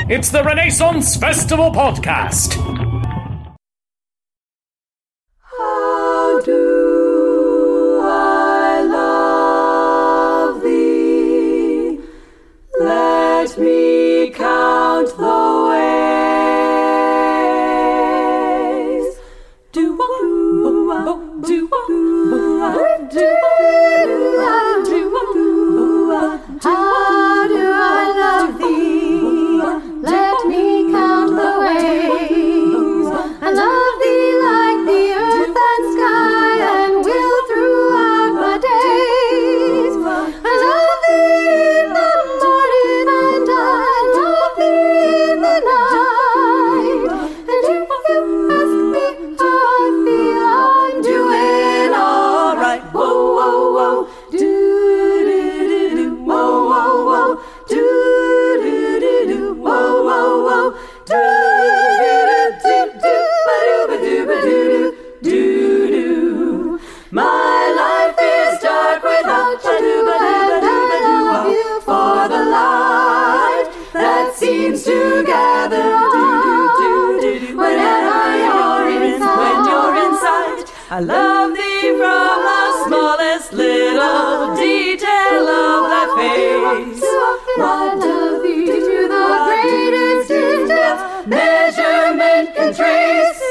It's the Renaissance Festival Podcast. How do I love thee? Let me count the ways. How do I love thee? Let me count the ways. I love thee like the earth and sky, and will throughout my days. I love thee in the morning, and I love thee in the night. And if you ask me how I feel, I'm doing alright. Whoa, whoa, whoa, do-do-do-do, whoa, whoa, whoa, do-do-do-do, whoa, whoa, whoa, do-do-do-do-do-do-do-do. My life is dark without you, and I love you for the light that seems to gather when you're inside. I love thee from the smallest little detail of thy face. I love thee to the greatest detail measurement can trace.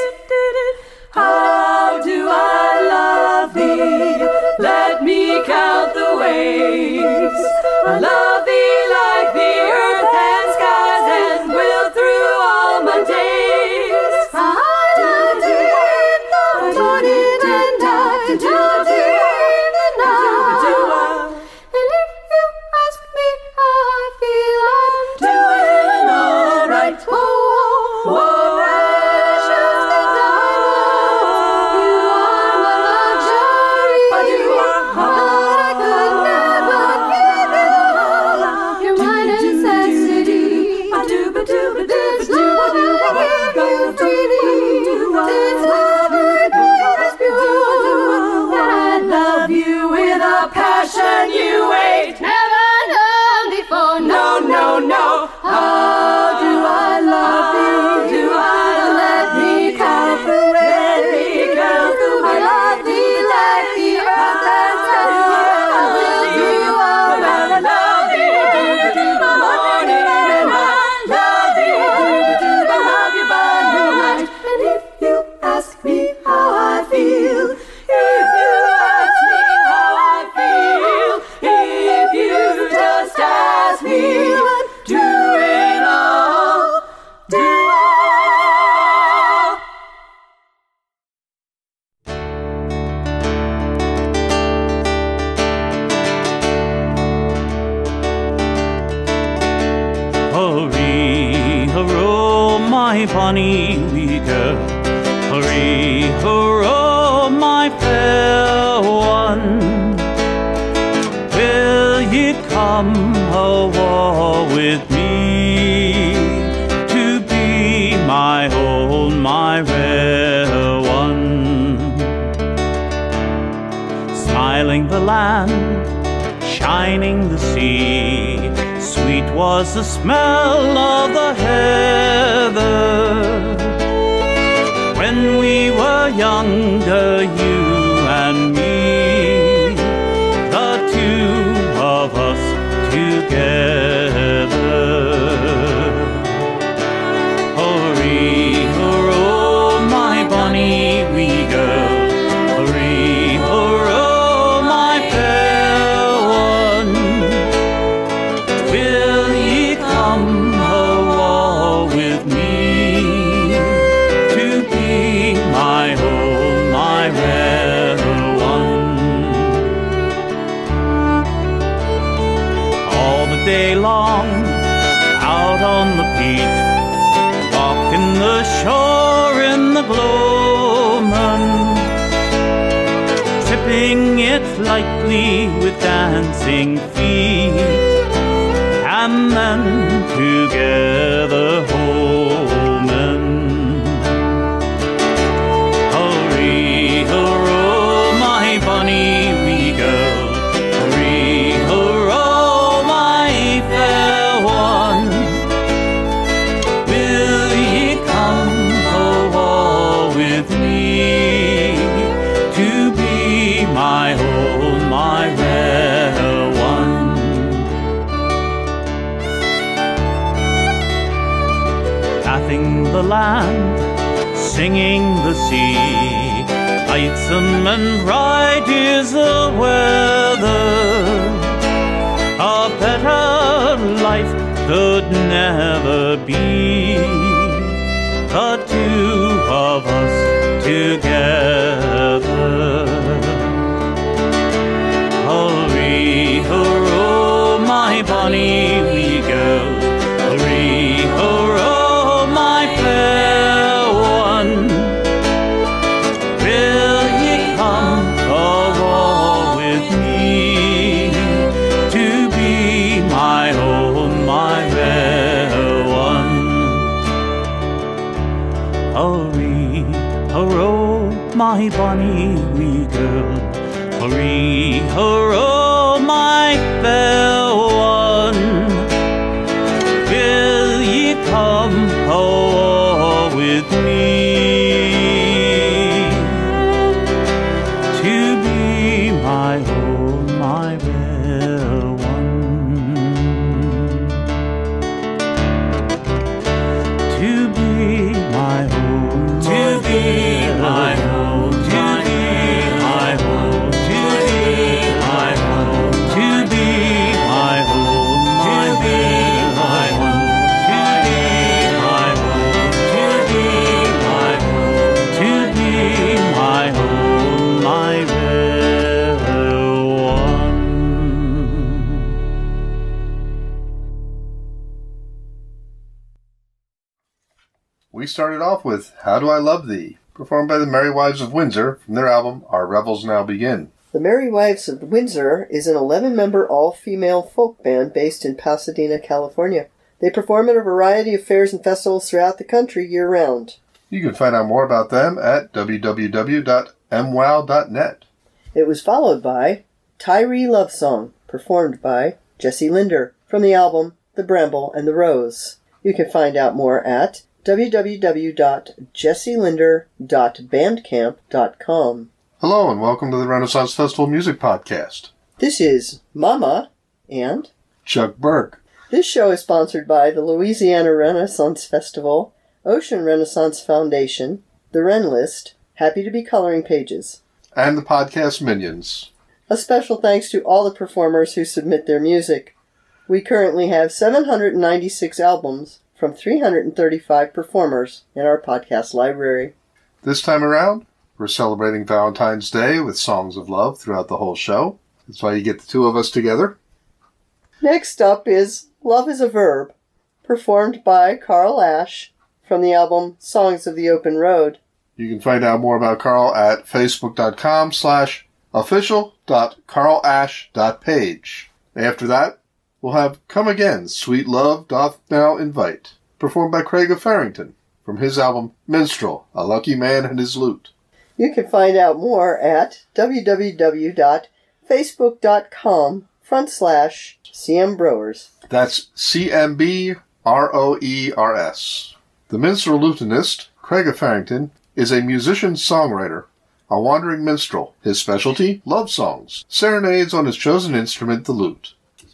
How do I love thee? Let me count the ways. I love thee like the earth and skies, and will through all my days. I love thee in the morning, and I love thee in the night. And if you ask me how I feel, I'm doing alright. Whoa, whoa, whoa. Precious the diamond, you are my luxury. But I could never give you all. You're my necessity. This love I give you freely. This love I give is pure. And I love you with a passion you ain't never known before. No, no, no. How do I love thee? Let me count the ways. I love thee like the earth and sky. I will do all that I love thee in the morning, and I love thee I love you by night. And if you ask me how I feel, if you ask me how I feel, if you just ask me, do it all, do all. Hurry, hurrah, my bonny wee girl. Hurry, hurrah, my fair one. Will ye come a-war with me to be my own, my rare one? Smiling the land, shining the sea, sweet was the smell of the heather. When we were younger, you and me, the two of us together. Hurry, hurrah, my bonny wee girl. Hurry, hurrah, my fair one. Will ye come a-war with me to be my own, my rare one? All the day long, out on the peat, walking the shore in the gloaming, tripping it lightly with dancing feet, and then together homing. Hurry, hurrah, my bonny wee girl. Hurry, hurrah, my fair one. land, singing the sea. Lightsome and bright is the weather. A better life could never be. The two of us together. Hurry, hurrah, my bonny wee girl. Hurry, hurrah, my fair one. Will ye come a-war with me to be my own, my fair one? Hurry, hurrah, my bonny wee girl. Hurry, hurrah, my fair one. Will ye come a-war with me to be my own, my fair one? To be my own, to be my own, to be my own, to be my own, to be my own, to be my own, to be my own, to be my own, to be my own, my fair one. We started off with How Do I Love Thee, performed by the Merry Wives of Windsor from their album Our Revels Now Begin. The Merry Wives of Windsor is an 11-member all-female folk band based in Pasadena, California. They perform at a variety of fairs and festivals throughout the country year-round. You can find out more about them at www.mwow.net. It was followed by Tyree Love Song, performed by Jesse Linder, from the album The Bramble and the Rose. You can find out more at www.jesselinder.bandcamp.com. Hello and welcome to the Renaissance Festival Music Podcast. This is Mama and Chuck Burke. This show is sponsored by the Louisiana Renaissance Festival, Ocean Renaissance Foundation, the Ren List, Happy to Be Coloring Pages, And the Podcast Minions. A special thanks to all the performers who submit their music. We currently have 796 albums from 335 performers in our podcast library. This time around, we're celebrating Valentine's Day with songs of love throughout the whole show. That's why you get the two of us together. Next up is Love is a Verb, performed by Carl Ash from the album Songs of the Open Road. You can find out more about Carl at facebook.com/official.carlash.page. After that, we'll have Come Again, Sweet Love Doth Now Invite, performed by Craig of Farrington from his album Minstrel, A Lucky Man and His Lute. You can find out more at www.facebook.com/CMBroers. That's CMBROERS. The minstrel lutenist, Craig of Farrington, is a musician-songwriter, a wandering minstrel. His specialty, love songs, serenades on his chosen instrument, the lute.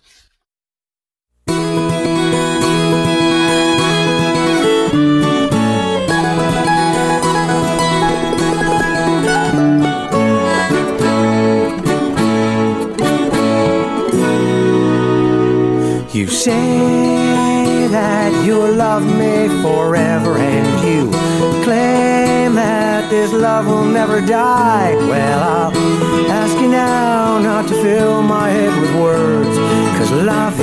You say that you'll love me forever, and you claim that this love will never die. Well, I'll ask you now not to fill my head with words, 'cause love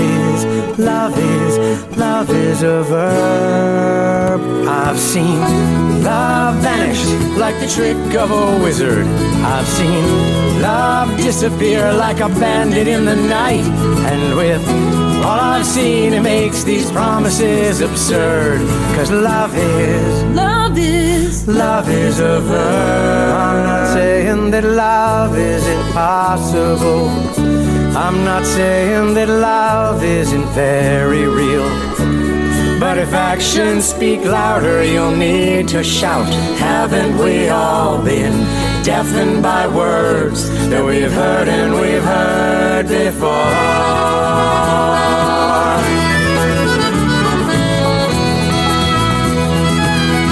is a verb. I've seen love vanish like the trick of a wizard. I've seen love disappear like a bandit in the night. And with all I've seen, it makes these promises absurd. 'Cause love is a verb. I'm not saying that love is impossible. I'm not saying that love isn't very real. But if actions speak louder, you'll need to shout. Haven't we all been deafened by words that we've heard and we've heard before?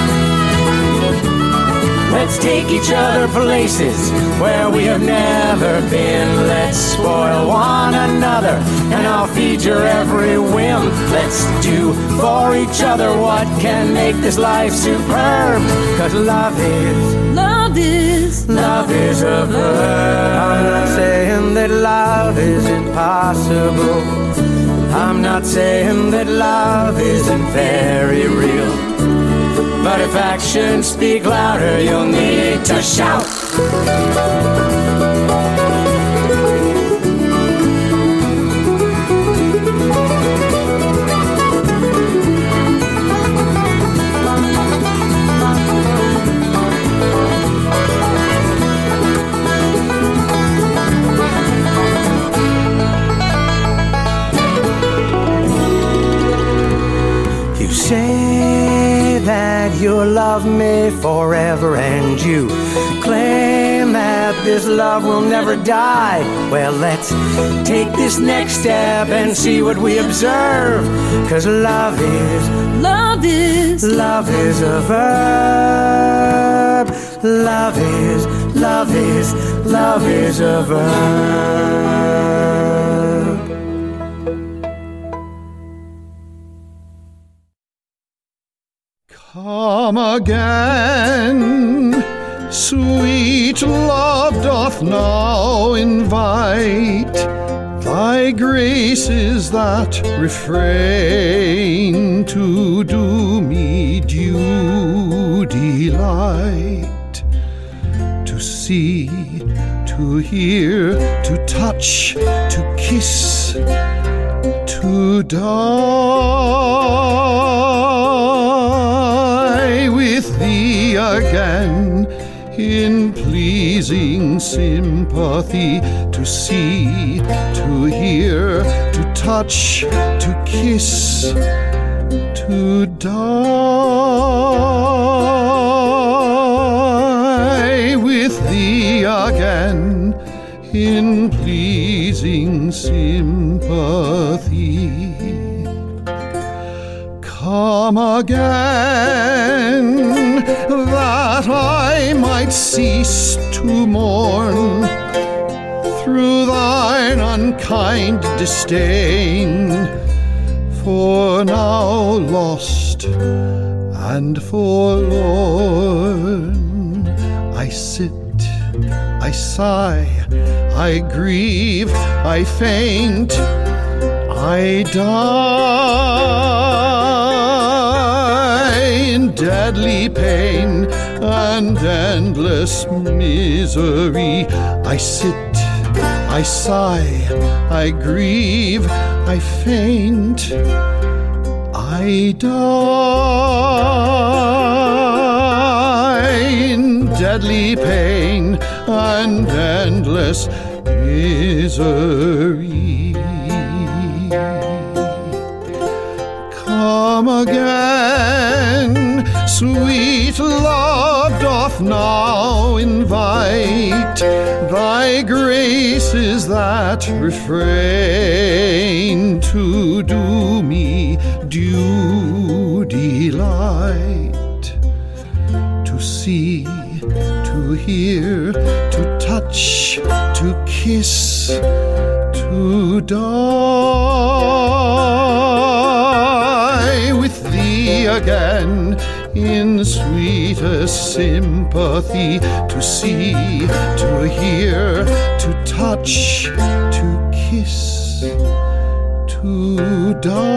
Let's take each other places where we have never been. Let's spoil one another, and I'll feed your every whim. Let's do for each other what can make this life superb. 'Cause love is a verb. I'm not saying that love isn't possible. I'm not saying that love isn't very real. But if actions speak louder, you'll need to shout. You say that you'll love me forever, and you claim that this love will never die. Well, let's take this next step and see what we observe. 'Cause love is a verb. Love is a verb. Come again, sweet love doth now invite. Thy grace is that refrain to do me due delight. To see, to hear, to touch, to kiss, to die with thee again in pleasing sympathy. To see, to hear, to touch, to kiss, to die with thee again in pleasing sympathy. Come again, that I might cease to mourn through thine unkind disdain. For now lost and forlorn, I sit, I sigh, I grieve, I faint, I die in deadly pain and endless misery. I sit, I sigh, I grieve, I faint, I die in deadly pain and endless misery. Come again, sweet love doth now invite. Thy grace is that refrain to do me due delight. To see, to hear, to touch, to kiss, to die with thee again in sweetest sympathy. To see, to hear, to touch, to kiss, to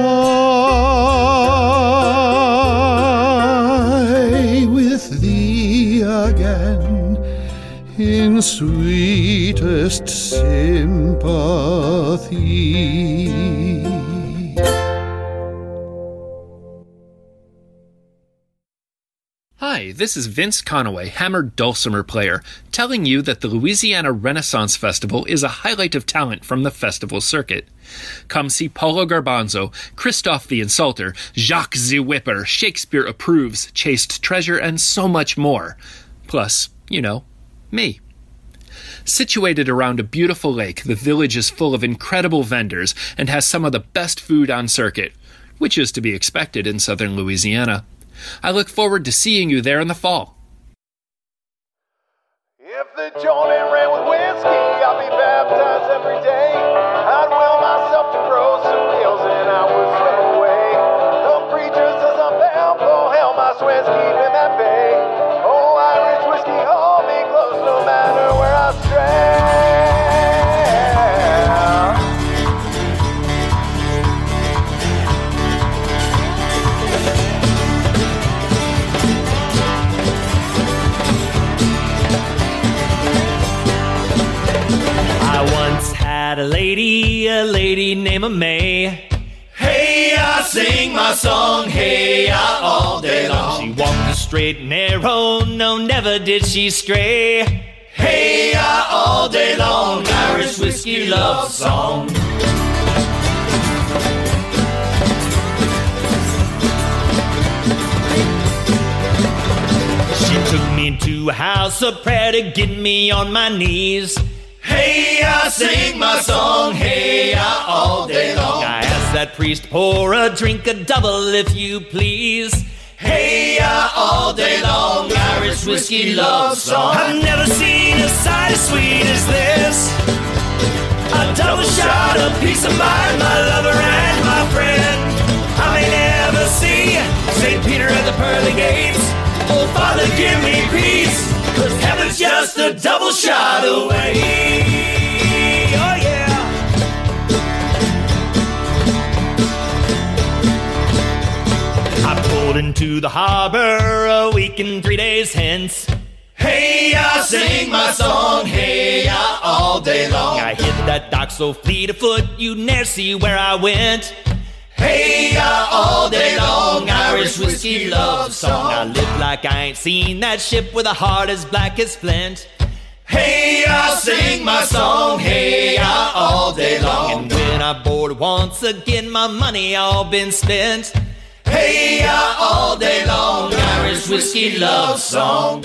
die with thee again in sweetest sympathy. Hi, this is Vince Conaway, hammered dulcimer player, telling you that the Louisiana Renaissance Festival is a highlight of talent from the festival circuit. Come see Paulo Garbanzo, Christophe the Insulter, Jacques the Whipper, Shakespeare Approves, Chaste Treasure, and so much more. Plus, you know, me. Situated around a beautiful lake, the village is full of incredible vendors and has some of the best food on circuit, which is to be expected in southern Louisiana. I look forward to seeing you there in the fall. a joint and ran with whiskey. I'll be baptized every day. I'd will myself to grow some hills and I would swim away. The preacher says I'm bound for hell, my sweat's keeping that bay. Oh, Irish whiskey, hold me close no matter where I stray. Had a lady named May. Hey, I sing my song, hey, I all day long. She walked the straight and narrow, no, never did she stray. Hey, I all day long, Irish whiskey love song. She took me to a house of prayer to get me on my knees. Hey, I sing my song, hey, I all day long. I asked that priest, pour a drink, a double if you please. Hey, I all day long, Irish whiskey love song. I've never seen a sight as sweet as this. A double shot of peace of mind, my lover and my friend. I may never see St. Peter at the pearly gates. Oh, Father, give me peace, 'cause heaven's just a double shot away. Oh, yeah. I pulled into the harbor a week and 3 days hence. Hey, I sing my song, hey, I all day long. I hit that dock so fleet of foot, you'd ne'er see where I went. Hey, I all day long, Irish whiskey love song. I live like I ain't seen that ship with a heart as black as flint. Hey, I sing my song, hey, I all day long. And when I board once again, my money all been spent. Hey, I all day long, Irish whiskey love song.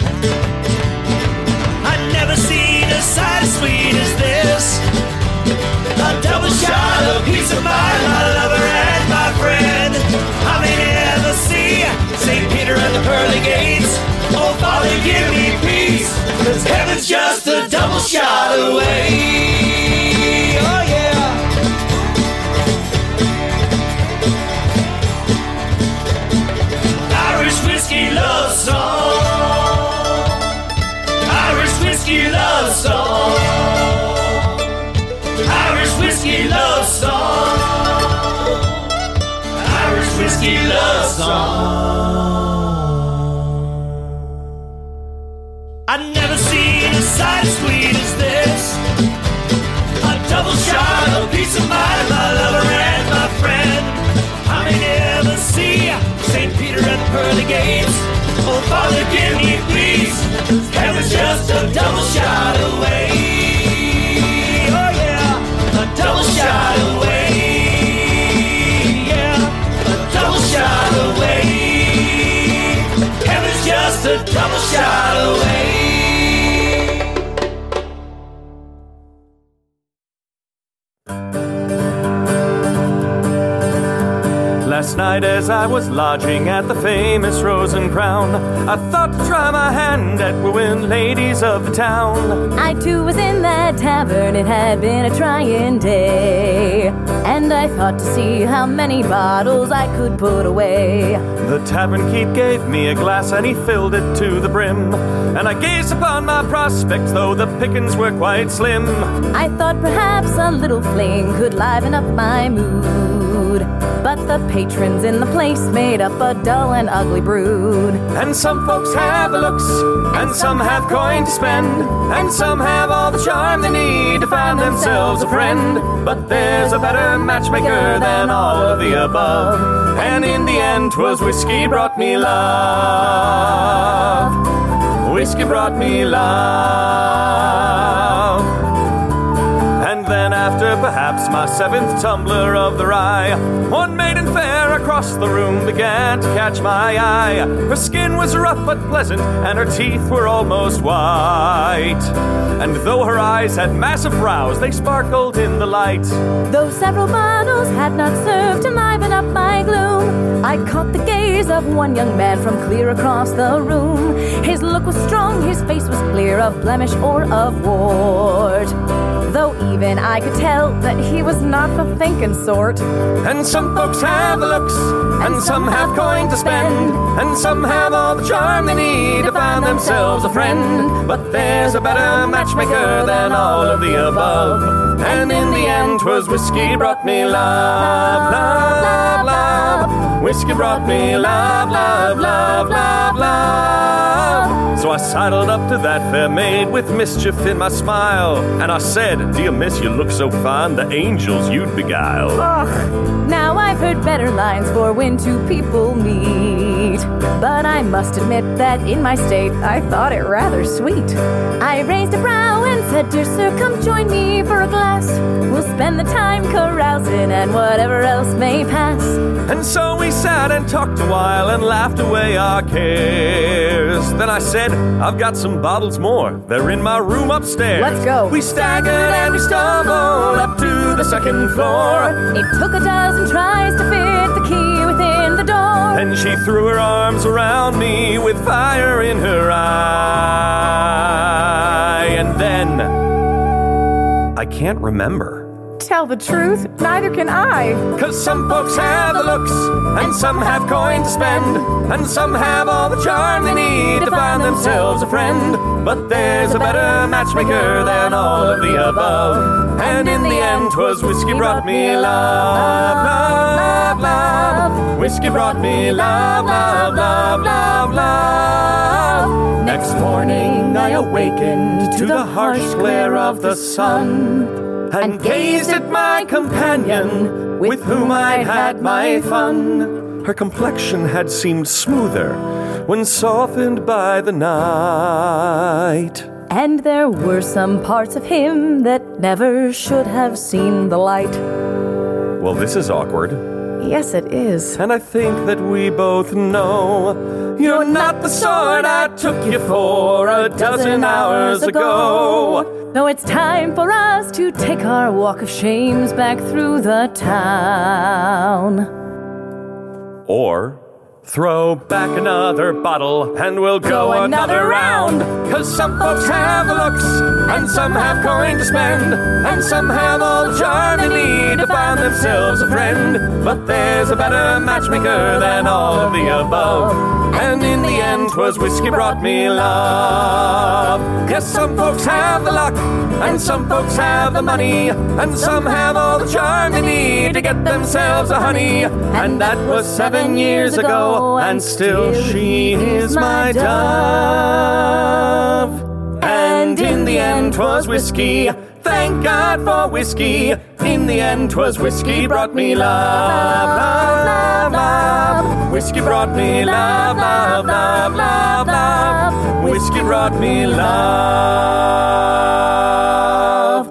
I've never seen a sight as sweet as this. A double shot of peace of mind, my lover and my friend. I may never see St. Peter at the pearly gates. Oh, Father, give me peace, 'cause heaven's just a double shot away. Oh, yeah. Irish whiskey love song. Irish whiskey love song. Irish whiskey love song. Irish whiskey love song. I've never seen a sight as sweet as this. A double shot of peace of mind, my lover and my friend. I may never see St. Peter at the pearly gates. Oh, Father, give me peace, 'cause heaven's just a double shot away. Oh, yeah, a double shot away. Yeah, a double shot away. Heaven's just a double shot away. Last night as I was lodging at the famous Rose and Crown, I thought to try my hand at wooing ladies of the town. I too was in that tavern, it had been a trying day, and I thought to see how many bottles I could put away. The tavern keep gave me a glass and he filled it to the brim, and I gazed upon my prospects though the pickings were quite slim. I thought perhaps a little fling could liven up my mood, but the patrons in the place made up a dull and ugly brood. And some folks have the looks, and some have coin to spend, and some have all the charm they need to find themselves a friend. But there's a better matchmaker than all of the above, and in the end 'twas whiskey brought me love. Whiskey brought me love. And then after perhaps my 7th tumbler of the rye. One maiden fair across the room began to catch my eye. Her skin was rough but pleasant, and her teeth were almost white. And though her eyes had massive brows, they sparkled in the light. Though several bottles had not served to liven up my gloom, I caught the gaze of one young man from clear across the room. His look was strong, his face was clear of blemish or of wart, though even I could tell that he was not the thinking sort. And some folks have the looks, and some have coin to spend, and some have all the charm they need to find themselves a friend. But there's a better matchmaker than all of the above, and in the end 'twas whiskey brought me love, love, love. Whiskey brought me love, love, love, love, love. So I sidled up to that fair maid with mischief in my smile, and I said, "Dear miss, you look so fine, the angels you'd beguile." Ugh, now I've heard better lines for when two people meet, but I must admit that in my state I thought it rather sweet. I raised a brow and said, "Dear sir, come join me for a glass. We'll spend the time carousing and whatever else may pass." And so we sat and talked a while and laughed away our cares. Then I said, "I've got some bottles more, they're in my room upstairs." Let's go. We staggered and we stumbled up to the 2nd floor. It took a dozen tries to fit the key within the door. Then she threw her arms around me with fire in her eye. And then I can't remember. Tell the truth, neither can I. 'Cause some folks have the looks, and some have coin to spend, and some have all the charm they need to find themselves a friend. But there's a better matchmaker than all of the above, and in the end 'twas whiskey brought me love, love, love. Whiskey brought me love, love, love, love, love. Next morning I awakened to the harsh glare of the sun, and gazed at my companion with whom I had my fun. Her complexion had seemed smoother when softened by the night, and there were some parts of him that never should have seen the light. Well, this is awkward. Yes, it is. And I think that we both know you're not the sort I took you for a dozen hours ago. So it's time for us to take our walk of shames back through the town. Or throw back another bottle and we'll go another round. 'Cause some folks have the looks, and some have coin to spend, and some have all the charm they need to find themselves a friend. But there's a better matchmaker than all of the above, and in the end 'twas whiskey brought me love. 'Cause some folks have the luck, and some folks have the money, and some have all the charm they need to get themselves a honey. And that was 7 years ago, and still she is my dove. And in the end 'twas whiskey, thank God for whiskey. In the end 'twas whiskey brought me love, love, love, love. Whiskey brought me love, love, love, love, love. Whiskey brought me love.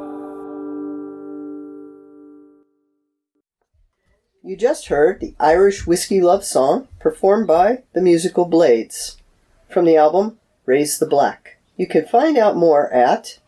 You just heard the Irish Whiskey Love Song performed by the Musical Blades from the album Raise the Black. You can find out more at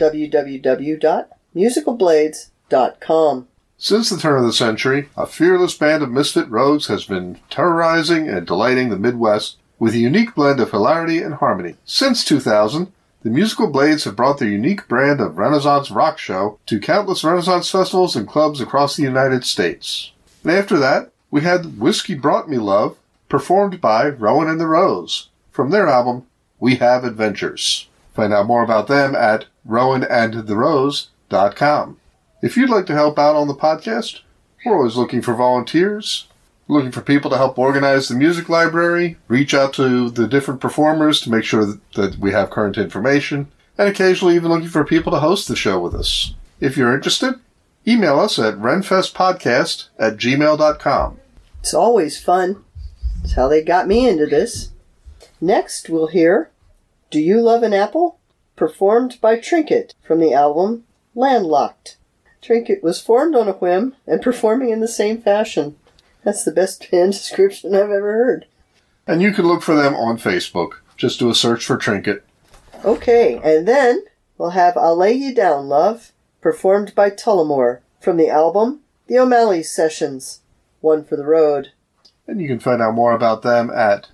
www.musicalblades.com. Since the turn of the century, a fearless band of misfit rogues has been terrorizing and delighting the Midwest with a unique blend of hilarity and harmony. Since 2000, the Musical Blades have brought their unique brand of Renaissance rock show to countless Renaissance festivals and clubs across the United States. And after that, we had Whiskey Brought Me Love, performed by Rowan and the Rose, from their album We Have Adventures. Find out more about them at rowanandtherose.com. If you'd like to help out on the podcast, we're always looking for volunteers, looking for people to help organize the music library, reach out to the different performers to make sure that we have current information, and occasionally even looking for people to host the show with us. If you're interested, email us at renfestpodcast@gmail.com. It's always fun. It's how they got me into this. Next, we'll hear Do You Love an Apple? Performed by Trinket from the album Landlocked. Trinket was formed on a whim and performing in the same fashion. That's the best band description I've ever heard. And you can look for them on Facebook. Just do a search for Trinket. Okay, and then we'll have I'll Lay You Down, Love, performed by Tullamore, from the album The O'Malley Sessions, One for the Road. And you can find out more about them at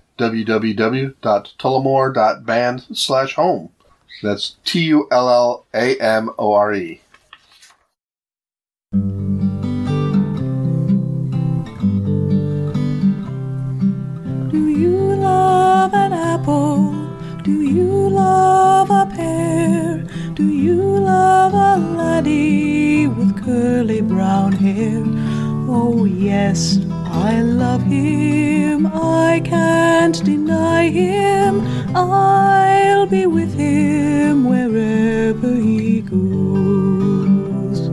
www.tullamore.band/home. That's TULLAMORE. Do you love an apple? Do you love a pear? Do you love a laddie with curly brown hair? Oh yes, I love him, I can't deny him. I'll be with him wherever he goes.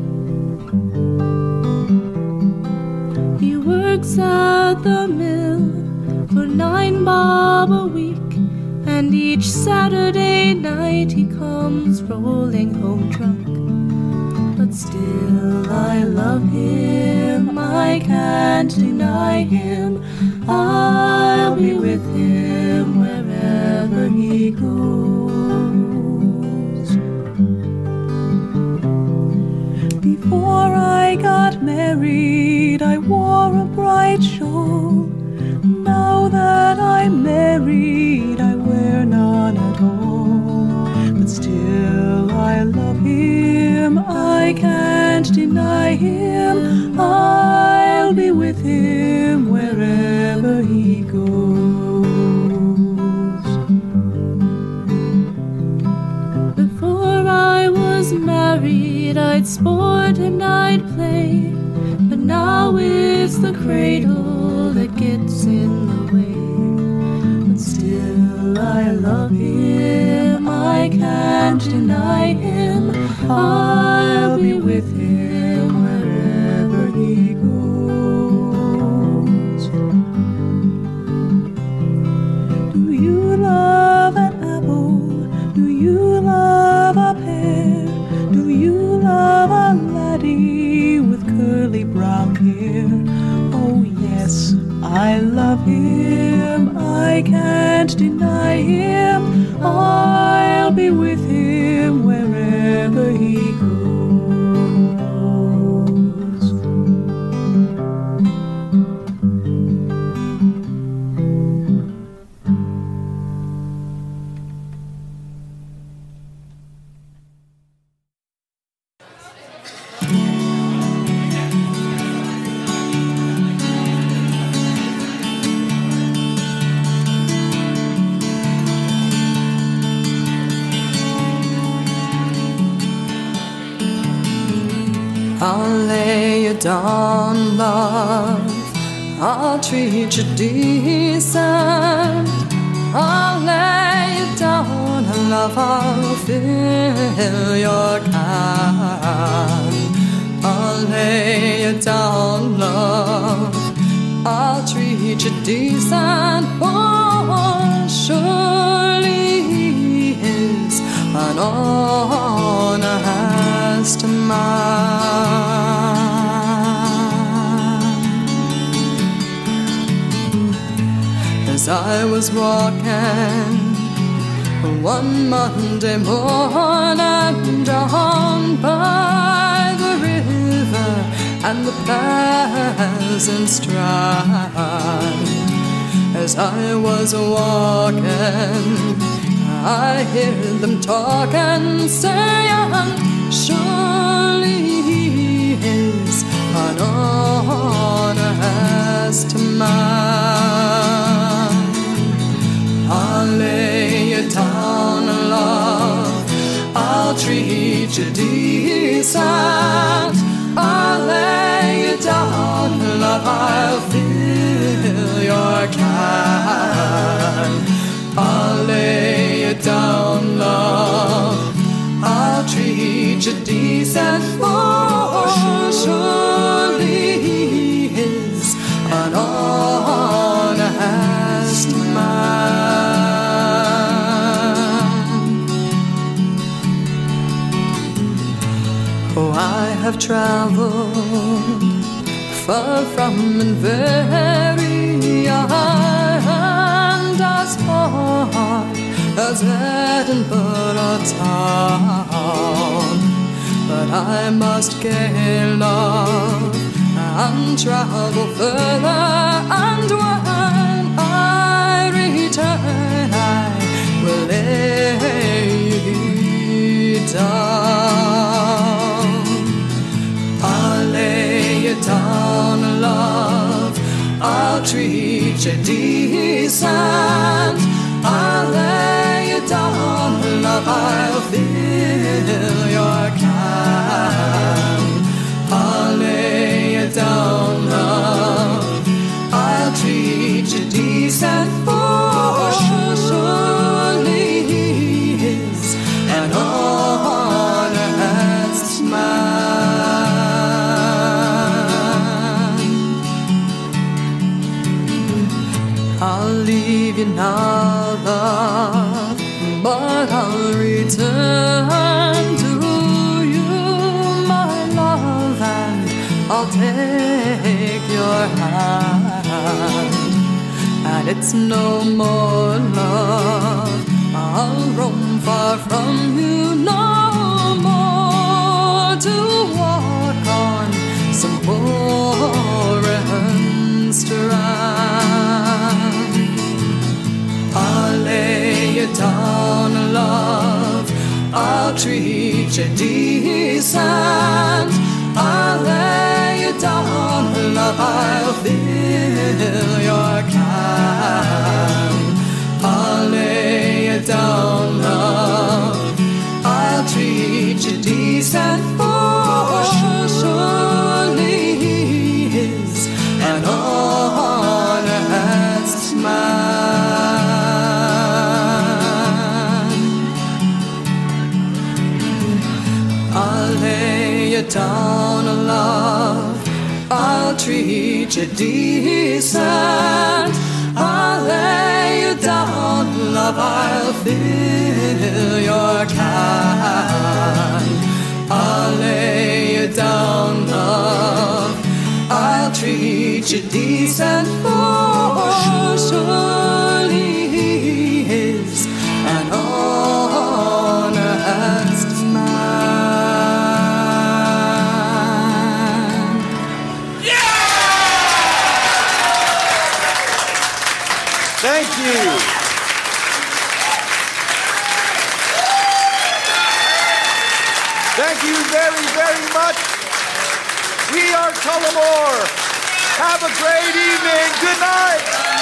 He works at the mill for 9 bob a week, and each Saturday night he comes rolling home drunk. But still I love him, I can't deny him. I'll be with him wherever he goes. Before I got married, I wore a bright shawl. Now that I'm married, I wear none at all. But still I love him, I can't deny him. I'll be with him wherever he goes. Before I was married, I'd sport and I'd play, but now it's the cradle that gets in the way. But still I love him, I can't deny him. I'll be with him wherever he goes. Do you love an apple? Do you love a pear? Do you love a laddie with curly brown hair? Oh yes, I love him, I can't deny him. I'll be with him wherever he goes. I'll lay you down, love, I'll treat you decent. I'll lay you down, love, I'll fill your can. I'll lay you down, love, I'll treat you decent. For surely he is an honest man. As I was walking one Monday morning down by the river and the pleasant strand, as I was walking, I heard them talking, saying, surely he is an honest man. I'll lay you down, love, I'll treat you decent. I'll lay you down, love, I'll fill your can. I'll lay you down, love, I'll treat you decent. For surely he is an honest man. Oh, I have traveled far from and very and as far as Edinburgh town. But I must gain love and travel further, and when I return I will lay you down. I'll lay you down, love, I'll treat you decent. I'll lay you down, love, I'll fill your can. I'll lay you down, love, I'll treat you decent, for surely is an honest man. I'll leave you now, love, but I'll return to you, my love, and I'll take your hand. And it's no more, love, I'll roam far from you, no more to walk on some foreign strand. I'll lay you down, love, I'll treat you decent. I'll lay you down, love, I'll fill your can. I'll lay you down, love, I'll treat you decent, for surely is an honest man. I'll lay you down, love, I'll treat you decent. I'll lay you down, love, I'll fill your can. I'll lay you down, love, I'll treat you decent, for surely is an honest man. Thank you. Thank you very, very much. We are Tullamore. Have a great evening. Good night.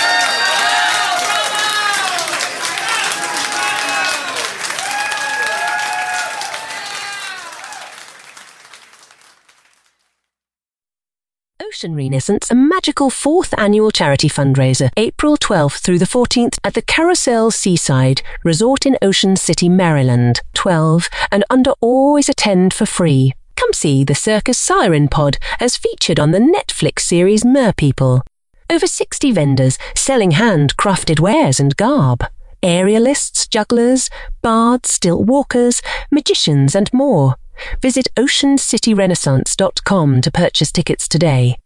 Ocean Renaissance, a magical 4th annual charity fundraiser, April 12th through the 14th at the Carousel Seaside Resort in Ocean City, Maryland. 12 and under always attend for free. Come see the Circus Siren Pod as featured on the Netflix series Merpeople. Over 60 vendors selling handcrafted wares and garb. Aerialists, jugglers, bards, stilt walkers, magicians and more. Visit oceancityrenaissance.com to purchase tickets today.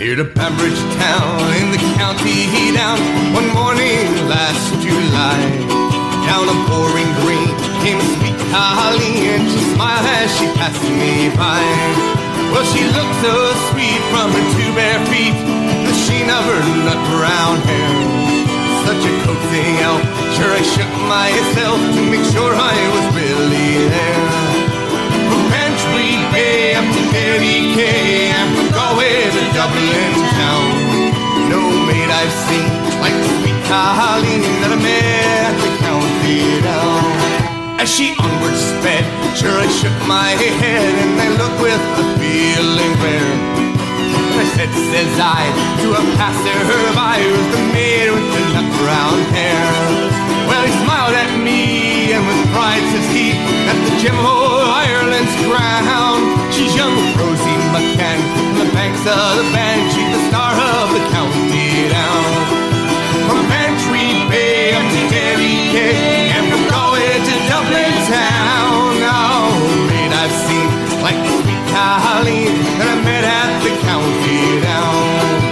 Here to Bambridge town in the county down one morning last July. Down a boring green came a sweet Colleen, and she smiled as she passed me by. Well, she looked so sweet from her two bare feet, the sheen of her nut brown hair. Such a coaxing elf, sure I shook myself to make sure I was really there. From Bantry Bay up to Derry Quay, and from Galway to Dublin town, no maid I've seen like the sweet Colleen that I met at the county down. As she onward sped, sure I shook my head and I looked with a feeling rare. I said, says I, to a passer-by who's the maid with the nut brown hair. Well, he smiled at me, and with pride says he, at the gem of Ireland's crown. She's young Rosie McCann, from the banks of the Banshee, the star of the county down. From Bantry Bay up to Derry Quay, and from Galway to Dublin town. No maid I've seen like the sweet Colleen that I met at the county down.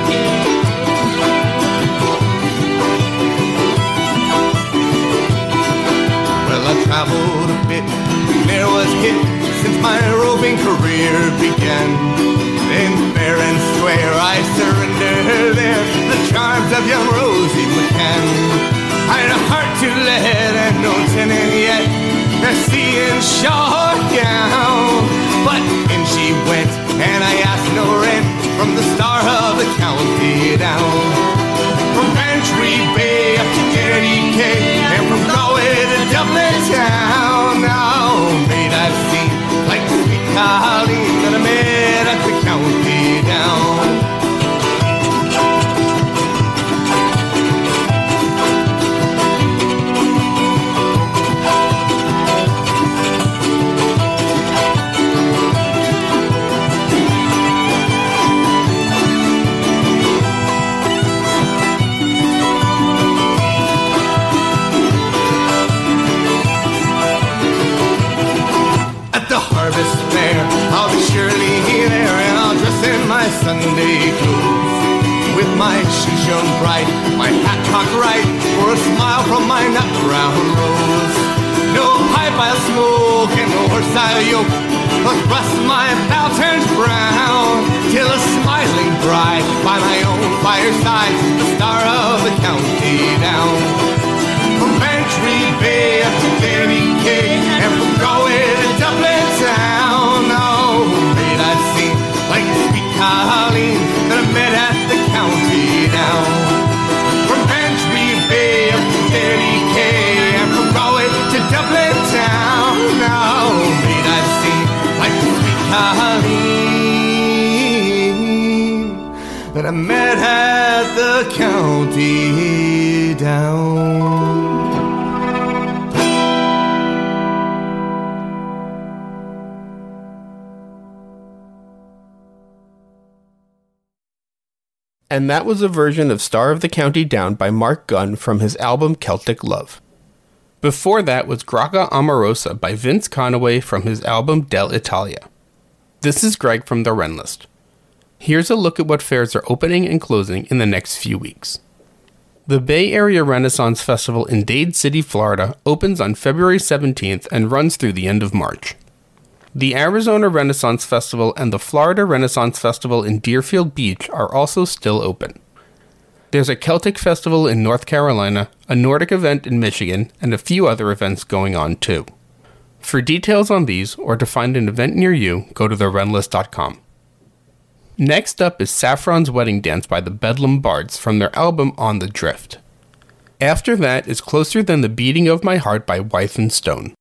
Well, I traveled a bit, and there was hit since my roving career began. In fair and square I surrendered there to the charms of young Rosie McCann. I had a heart to let and no tenant yet, a seeing short gown. But in she went, and I asked no rent from the star of the county down. From Bantry Bay up to Derry Quay, and from Galway to Dublin town. Now, maid I've seen like the sweet Colleen that I met at the county down. Harvest fair, I'll be surely there, and I'll dress in my Sunday clothes, with my shoes shone bright, my hat cocked right, for a smile from my nut brown rose. No pipe I'll smoke, and no horse I'll yoke, but rust my bow turns brown, till a smiling bride by my own fireside, the star of the county down. From Bantry Bay up to Derry Quay, and from Galway to Dublin town. Oh, maid I've seen like the sweet Colleen that I met at the county down. From Bantry Bay up to Derry Quay, and from Galway to Dublin town. Oh, maid I've seen like the sweet Colleen that I met at the county down. And that was a version of Star of the County Down by Mark Gunn from his album Celtic Love. Before that was Gracca Amorosa by Vince Conaway from his album Del Italia. This is Greg from the Ren List. Here's a look at what fairs are opening and closing in the next few weeks. The Bay Area Renaissance Festival in Dade City, Florida opens on February 17th and runs through the end of March. The Arizona Renaissance Festival and the Florida Renaissance Festival in Deerfield Beach are also still open. There's a Celtic festival in North Carolina, a Nordic event in Michigan, and a few other events going on too. For details on these, or to find an event near you, go to therenlist.com. Next up is Saffron's Wedding Dance by the Bedlam Bards from their album On the Drift. After that is Closer Than the Beating of My Heart by Wythe and Stone.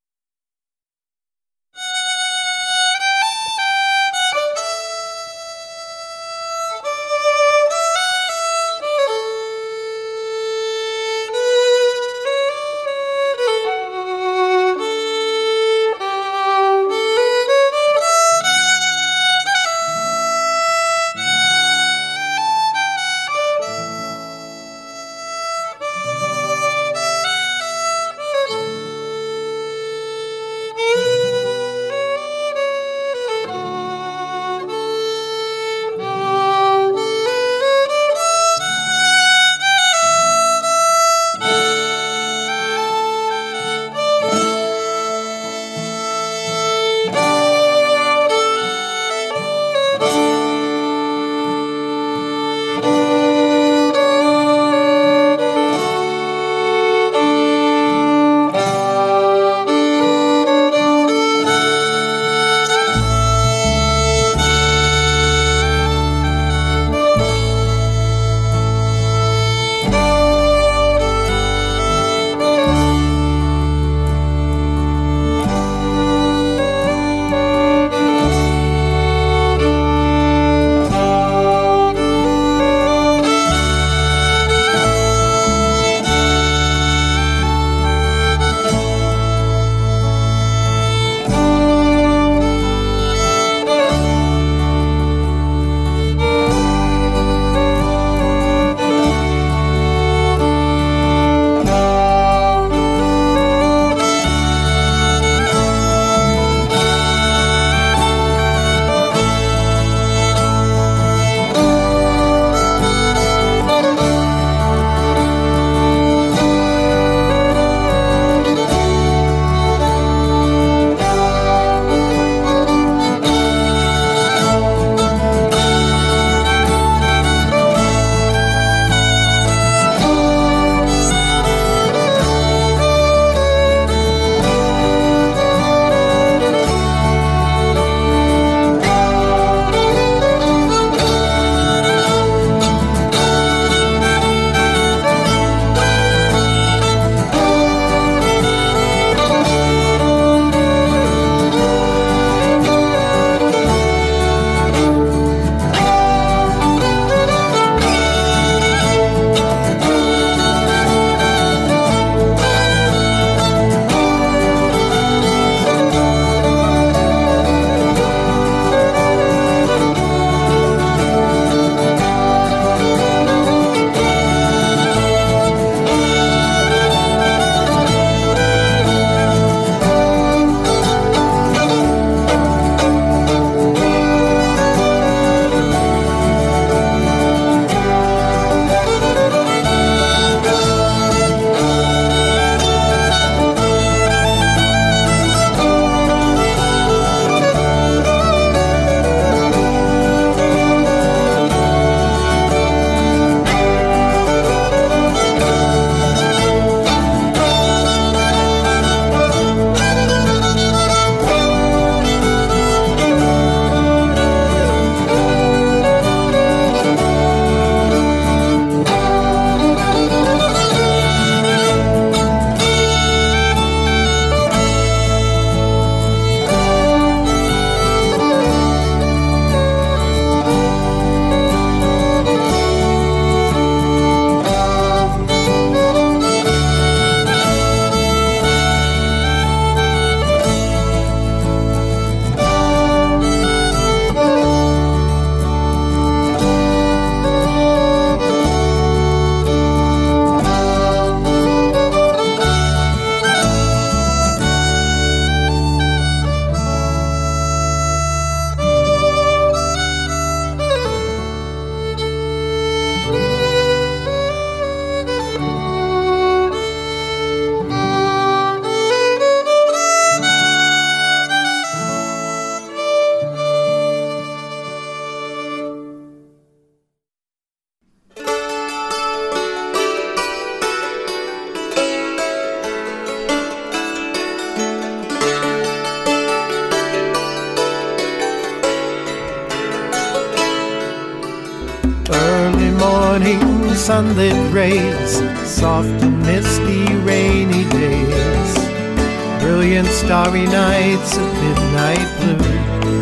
sunlit rays, soft and misty rainy days, brilliant starry nights of midnight blue,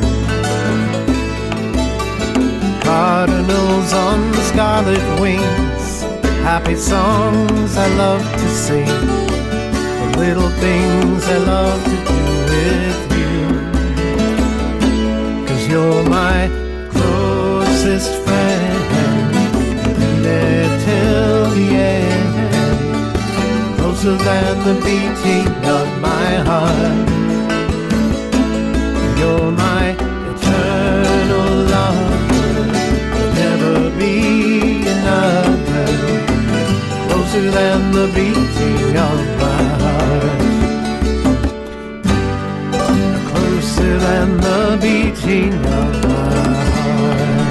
cardinals on the scarlet wings, happy songs I love to sing, the little things I love to do with you, 'cause you're my closest friend, there till the end, closer than the beating of my heart. You're my eternal love, there'll never be another, closer than the beating of my heart, closer than the beating of my heart.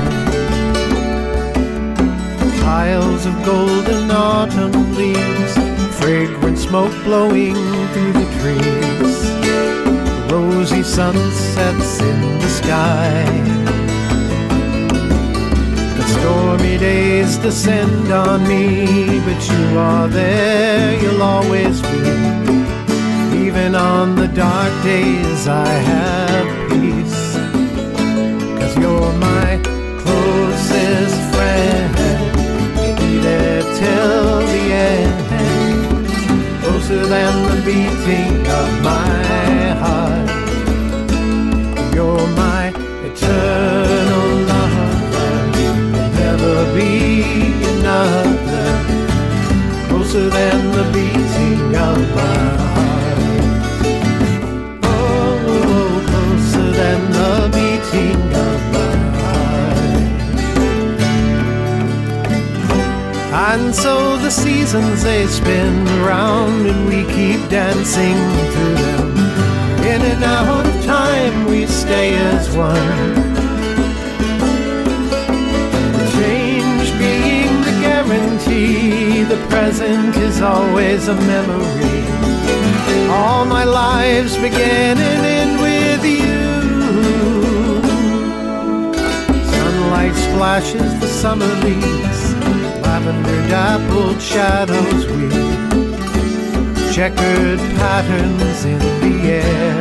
Piles of golden autumn leaves, fragrant smoke blowing through the trees, rosy sunsets in the sky. The stormy days descend on me, but you are there, you'll always be. Even on the dark days I have peace, 'cause you're my closest friend, there till the end, closer than the beating of my heart. You're my eternal lover, there'll never be another, closer than the beating of my heart. Oh, closer than the beating of my heart. And so the seasons they spin around and we keep dancing through them. In and out of time we stay as one. The change being the guarantee, the present is always a memory. All my lives begin and end with you. Sunlight splashes the summer leaves, lavender dappled shadows weave, checkered patterns in the air,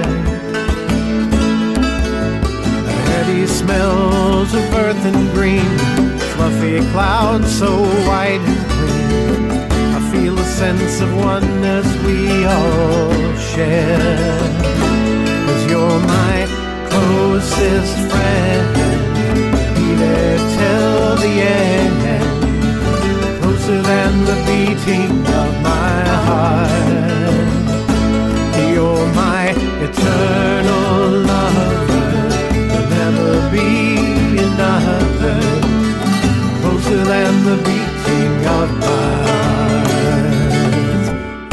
the heady smells of earth and green, fluffy clouds so white and clean. I feel a sense of oneness we all share, 'cause you're my closest friend, be there till the end, closer than the beating of my heart. You're my eternal lover, there'll never be another, closer than the beating of my heart,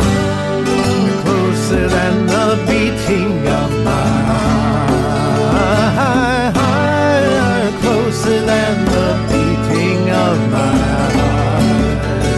closer than the beating of my heart, closer than the beating of my heart.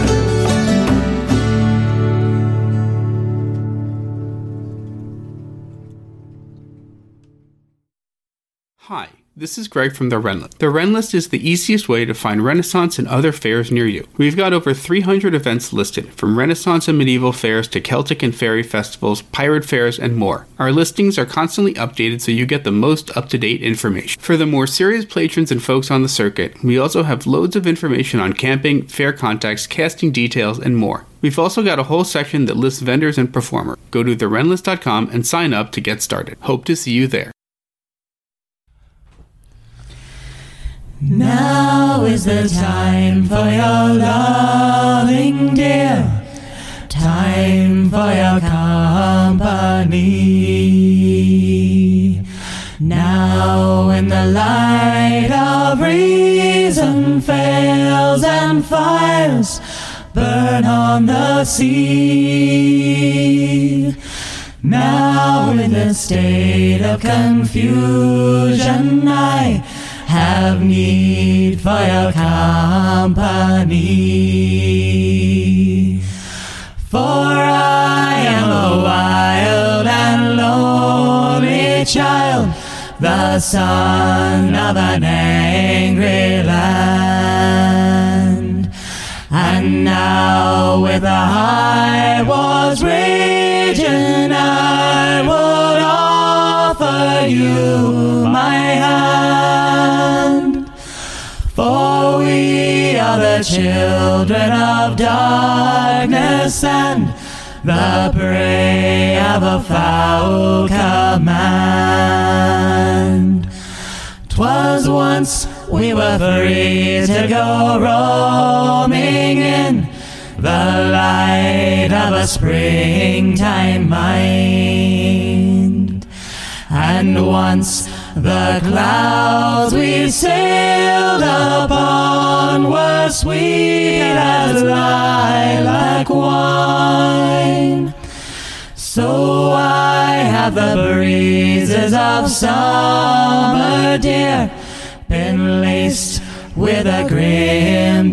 Hi, this is Greg from The Ren List. The Ren List is the easiest way to find Renaissance and other fairs near you. We've got over 300 events listed, from Renaissance and medieval fairs to Celtic and fairy festivals, pirate fairs, and more. Our listings are constantly updated so you get the most up-to-date information. For the more serious patrons and folks on the circuit, we also have loads of information on camping, fair contacts, casting details, and more. We've also got a whole section that lists vendors and performers. Go to therenlist.com and sign up to get started. Hope to see you there. Now is the time for your loving dear, time for your company. Now when the light of reason fails and fires burn on the sea, now in the state of confusion I have need for your company. For I am a wild and lonely child, the son of an angry land, and And now with the high wars raging, I would offer you my hand. For we are the children of darkness and the prey of a foul command. 'Twas once we were free to go roaming in the light of a springtime mind. And once the clouds we sailed upon were sweet as lilac wine. So I have the breezes of summer, dear, been laced with a grim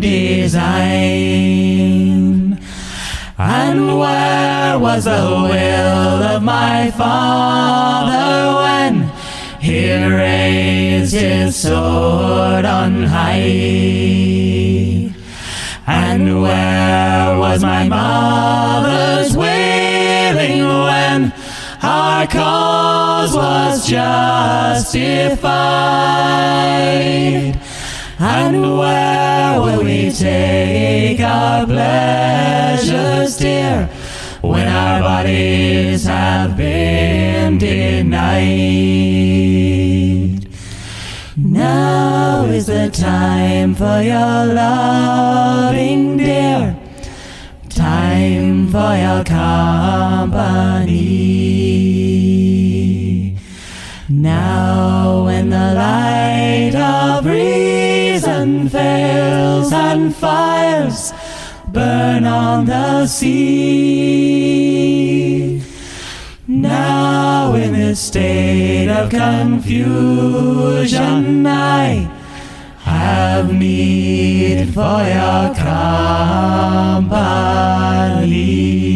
design. And where was the will of my father when he raised his sword on high? And where was my mother's wailing when our cause was justified? And where will we take our pleasures, dear, when our bodies have been denied? Now is the time for your loving, dear, time for your company. Now when the light of reason fails and fires burn on the sea, now in this state of confusion I have need for your company.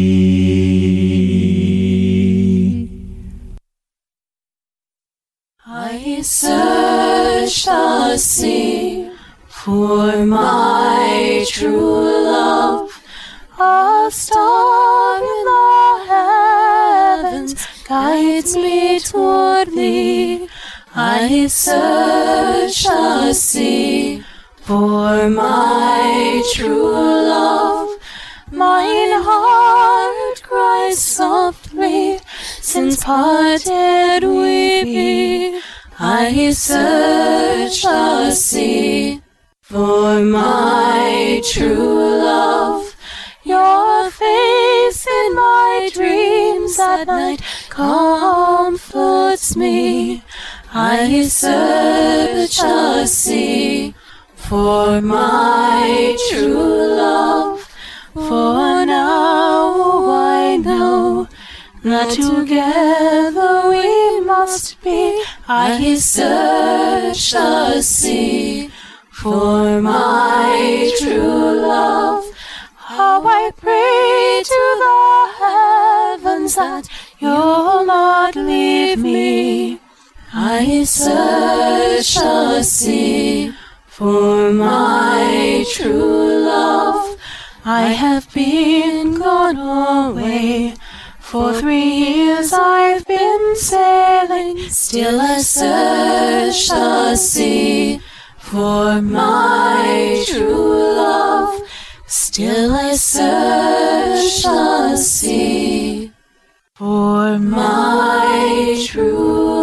I search the sea for my true love. A star in the heavens guides me toward thee. I search the sea for my true love. Mine heart cries softly, since parted we be. I search the sea for my true love. Your face in my dreams at night comforts me. I search the sea for my true love. For now I know that together we must be. I search the sea for my true love. How I pray to the heavens that you'll not leave me. I search the sea for my true love. I have been gone away. For 3 years I've been sailing. Still I search the sea for my true love. Still I search the sea for my true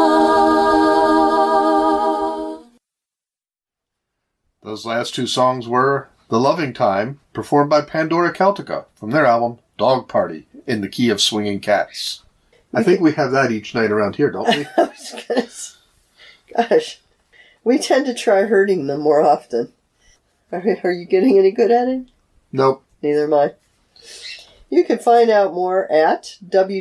love. Those last two songs were The Loving Time, performed by Pandora Celtica from their album Dog Party, in the key of Swinging Cats. I think we have that each night around here, don't we? Gosh, we tend to try hurting them more often. Are you getting any good at it? Nope. Neither am I. You can find out more at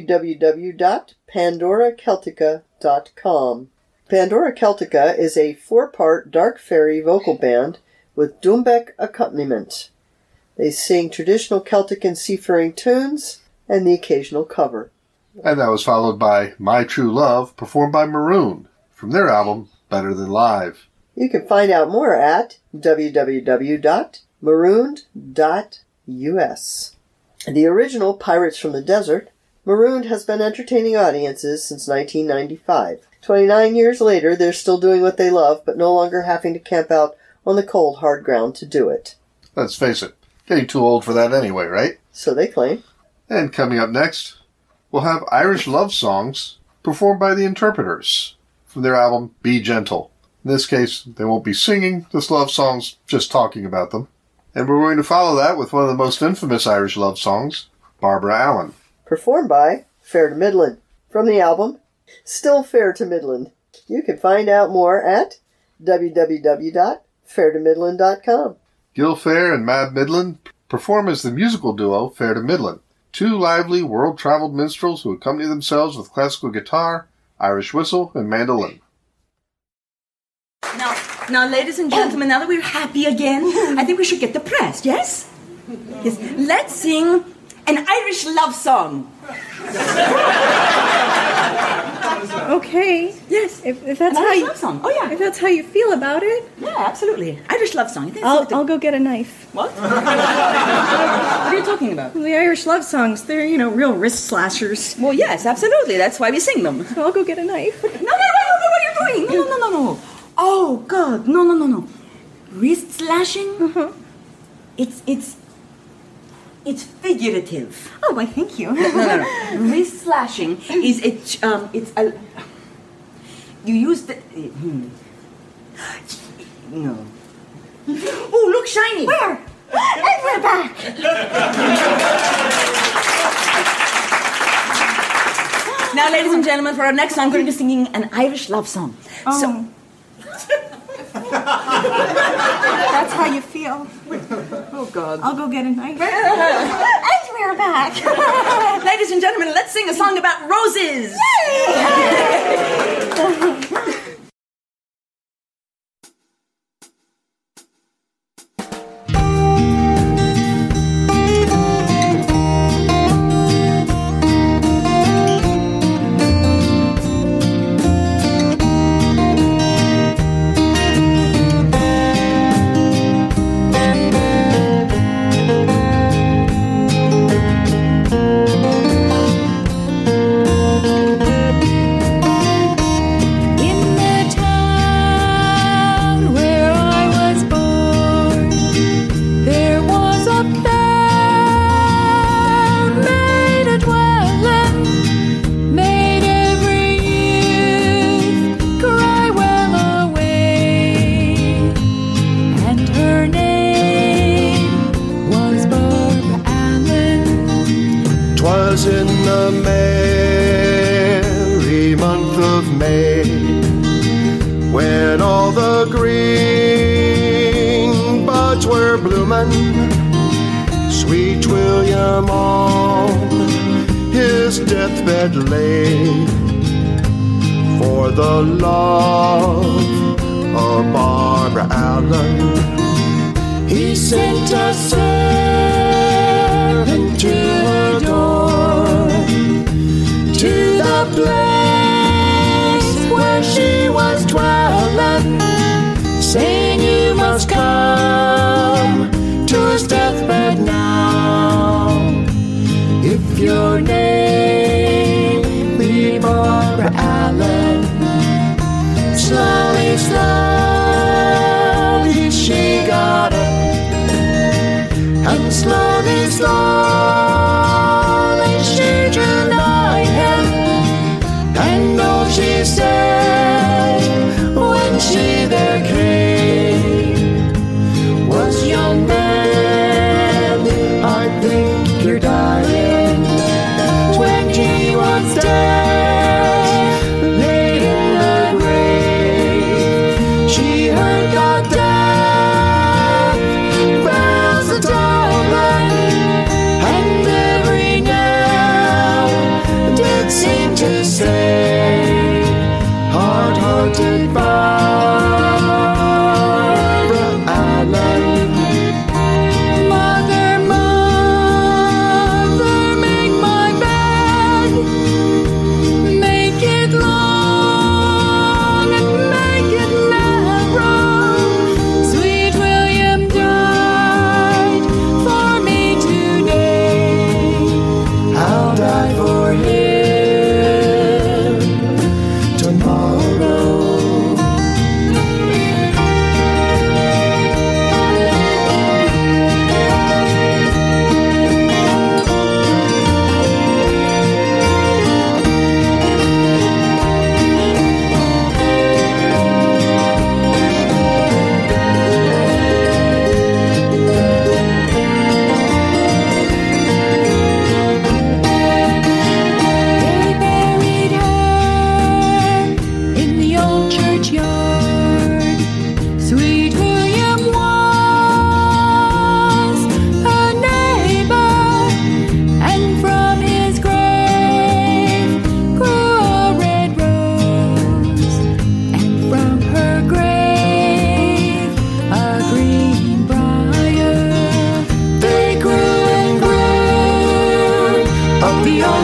www.pandoraceltica.com. Pandora Celtica is a 4-part dark fairy vocal band with doumbek accompaniment. They sing traditional Celtic and seafaring tunes and the occasional cover. And that was followed by My True Love, performed by Maroon, from their album Better Than Live. You can find out more at www.pandoraceltica.com. marooned.us. The original Pirates from the Desert, Marooned has been entertaining audiences since 1995. 29 years later, they're still doing what they love, but no longer having to camp out on the cold, hard ground to do it. Let's face it, getting too old for that anyway, right? So they claim. And coming up next, we'll have Irish love songs performed by the Interpreters from their album Be Gentle. In this case, they won't be singing just love songs, just talking about them. And we're going to follow that with one of the most infamous Irish love songs, Barbara Allen. Performed by Fair to Midland from the album Still Fair to Midland. You can find out more at www.fairtomidland.com. Gil Fair and Mab Midland perform as the musical duo Fair to Midland, two lively, world-traveled minstrels who accompany themselves with classical guitar, Irish whistle, and mandolin. Now, ladies and gentlemen, now that we're happy again, I think we should get depressed, yes? Yes. Let's sing an Irish love song. Okay. Yes. If that's an how Irish you love song. Oh yeah. If that's how you feel about it. Yeah, absolutely. Irish love song. I'll go get a knife. What? What are you talking about? The Irish love songs, they're, real wrist slashers. Well, yes, absolutely. That's why we sing them. So I'll go get a knife. No, what are you doing? No. Oh, God. No. Wrist slashing? Uh-huh. It's figurative. Oh, why, thank you. No. Wrist slashing is you use the... No. Oh, look, shiny. Where? And we're back. Now, ladies and gentlemen, for our next song, we're going to be singing an Irish love song. Oh. So, that's how you feel. Oh, God. I'll go get a knife. And we're back. Ladies and gentlemen, let's sing a song about roses. Yay! Sweet William on his deathbed lay for the love of Barbara Allen. He sent a servant to her door, to the place where she was dwelling, saying, "You must come to his deathbed now, if your name be Barbara Allen." Slowly, slowly she got up, and slowly, slowly she drew nigh him, and all she said when she there came was, "Young man, I think you're dying." When he was dead, laid in the grave, she heard the death bells a-tolling, and every knell did seem to say, "Hard-hearted Barbara Allen, mother, mother,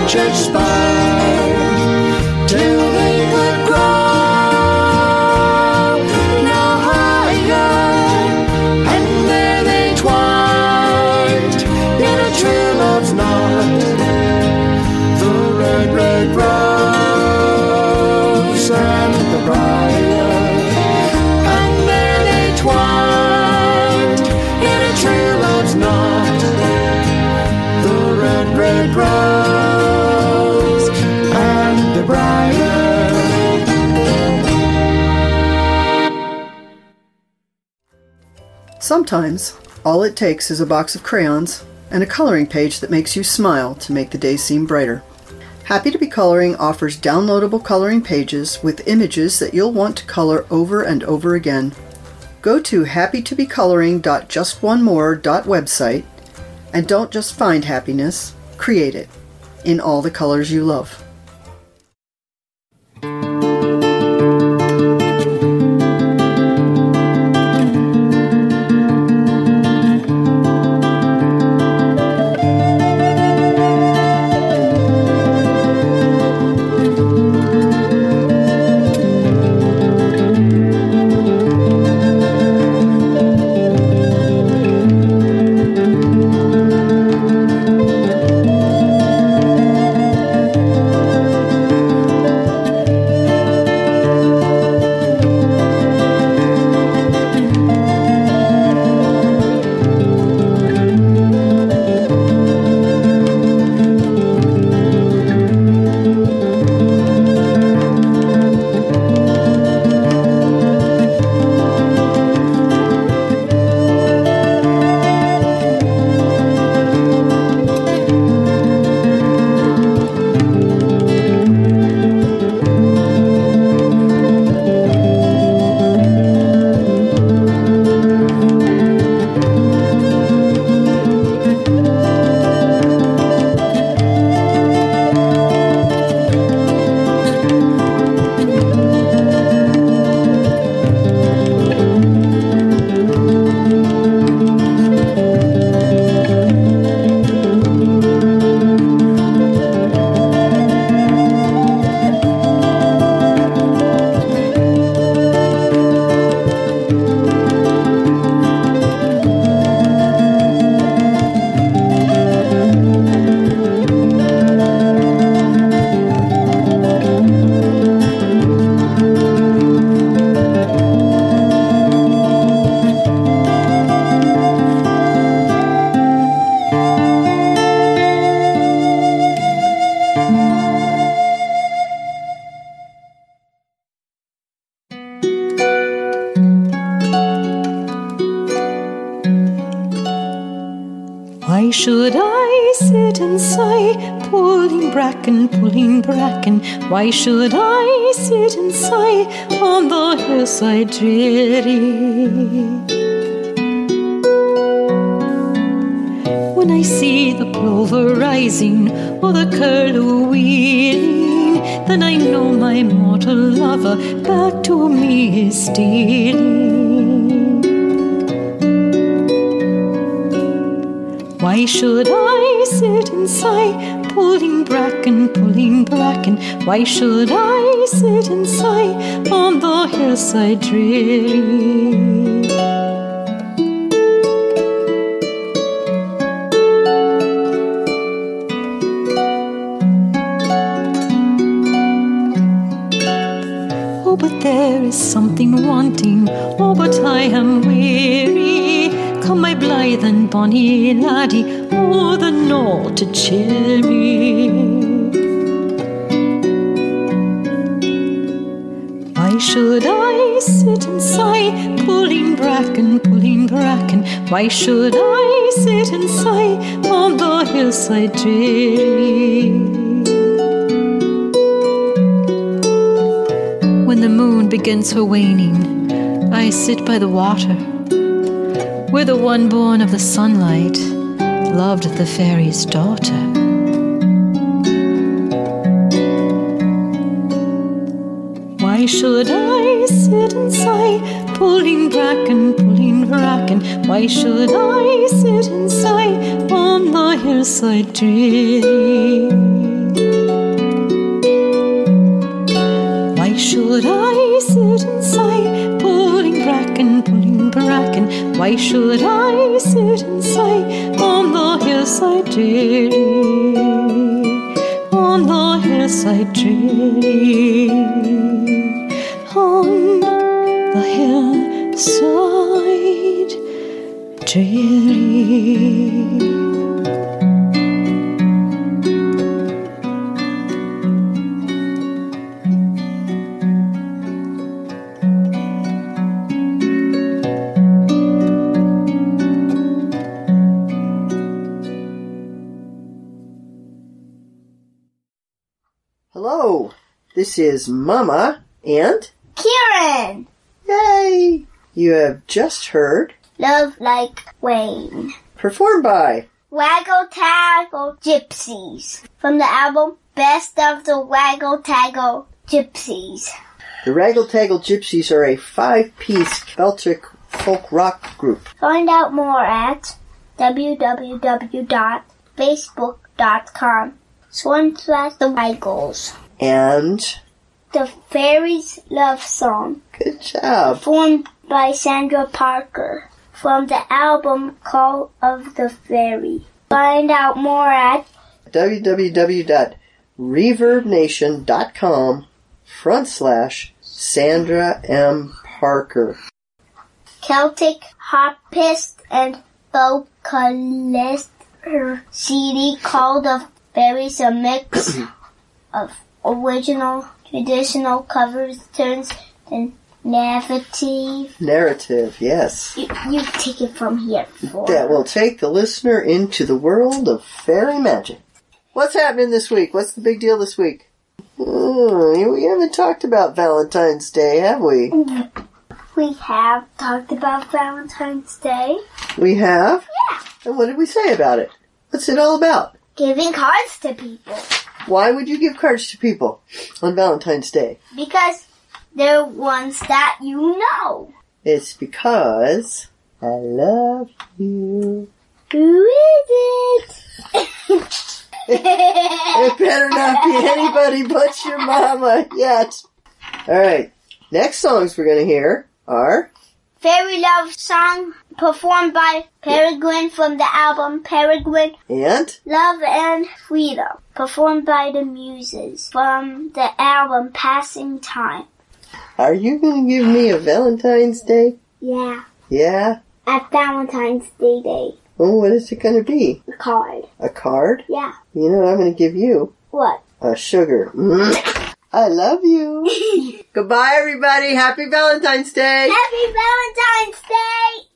church spire till they could grow no higher, and there they twined in a true love's knot, the red, red rose and the briar, and there they twined in a true love's knot, the red, red rose and the briar. Sometimes, all it takes is a box of crayons and a coloring page that makes you smile to make the day seem brighter. Happy to Be Coloring offers downloadable coloring pages with images that you'll want to color over and over again. Go to happytobecoloring.justonemore.website and don't just find happiness, create it in all the colors you love. Why should I sit and sigh, pulling bracken, pulling bracken? Why should I sit and sigh on the hillside dreary? When I see the plover rising or the curlew wheeling, then I know my mortal lover back to me is stealing. Why should I sit and sigh, pulling bracken, pulling bracken? Why should I sit and sigh on the hillside dreary? Oh, but there is something wanting, oh, but I am weary. Come, my blithe and bonny laddie, o'er the knoll to chill me. Why should I sit and sigh, pulling bracken, pulling bracken? Why should I sit and sigh on the hillside dreary? When the moon begins her waning, I sit by the water, where the one born of the sunlight loved the fairy's daughter. Why should I sit and sigh, pulling bracken, why should I sit and sigh on the hillside tree? Why should I sit and sigh, pulling bracken, why should I sit and sigh on the hillside tree? On the hillside tree, on the hillside tree. Hello, this is Mama and Kieran! Yay! You have just heard Love Like Wayne, performed by Waggle Taggle Gypsies, from the album Best of the Waggle Taggle Gypsies. The Raggle Taggle Gypsies are a 5-piece Celtic folk rock group. Find out more at www.facebook.com/the And The Fairies Love Song. Good job. Performed by Sandra Parker from the album Call of the Fairy. Find out more at www.reverbnation.com/Sandra M. Parker. Celtic harpist and vocalist. Her CD Call of Fairies, a mix of original, traditional covers, turns and narrative, yes. You take it from here. That will take the listener into the world of fairy magic. What's happening this week? What's the big deal this week? We haven't talked about Valentine's Day, have we? We have talked about Valentine's Day. We have? Yeah. And what did we say about it? What's it all about? Giving cards to people. Why would you give cards to people on Valentine's Day? Because they're ones that you know. It's because I love you. Who is it? It better not be anybody but your mama yet. Alright, next songs we're going to hear are Fairy Love Song, performed by Peregrine from the album Peregrine. And Love and Freedom, performed by the Muses from the album Passing Time. Are you going to give me a Valentine's Day? Yeah. Yeah? At Valentine's Day. Oh, what is it going to be? A card. A card? Yeah. You know what I'm going to give you? What? A sugar. I love you. Goodbye, everybody. Happy Valentine's Day. Happy Valentine's Day.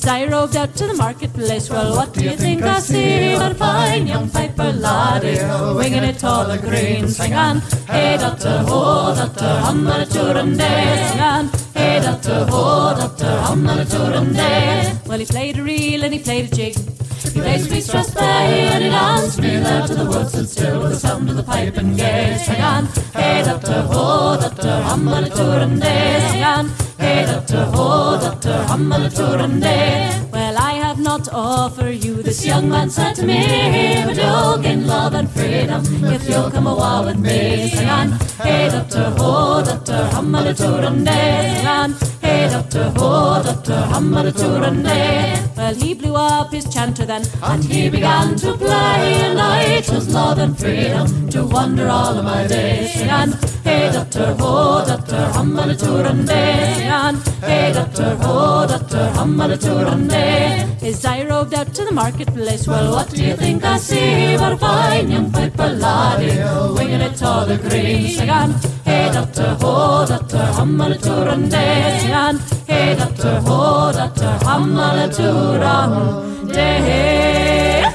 As I roved out to the marketplace, well, what do you think I see? But a fine young piper laddie, winging it all the green, sing on, hey doctor, ho doctor, hum a turin day, sing on, hey doctor, ho doctor, hum a turin day. Well, he played a reel and he played a jig. He played Sweet Strathspey and he danced me there to the woods stood still with the sound of the pipe and gay. Sing on, hey doctor, ho doctor, hum a turin day, sing on, hey doctor, ho doctor, hum a turin day. Well, I have not to offer you, this young man said to me, but you'll gain love and freedom if you'll come a while with me. Sing on, hey doctor, ho doctor, hum a turin day, sing on, hey doctor, ho doctor, hum a turin day. Well, he blew up his chanter then, and he began to play, and I chose love and freedom to wander all of my days. Sing on, hey doctor, ho doctor, hum a turin day, sing on, hey doctor, ho doctor, hum a turin day. As I roved out to the marketplace, well, what do you think I see? But a fine young piper laddie, winging it all the green. Sing on, hey doctor, ho doctor, hum a turin day, sing on, hey doctor, ho doctor, hum a turin day.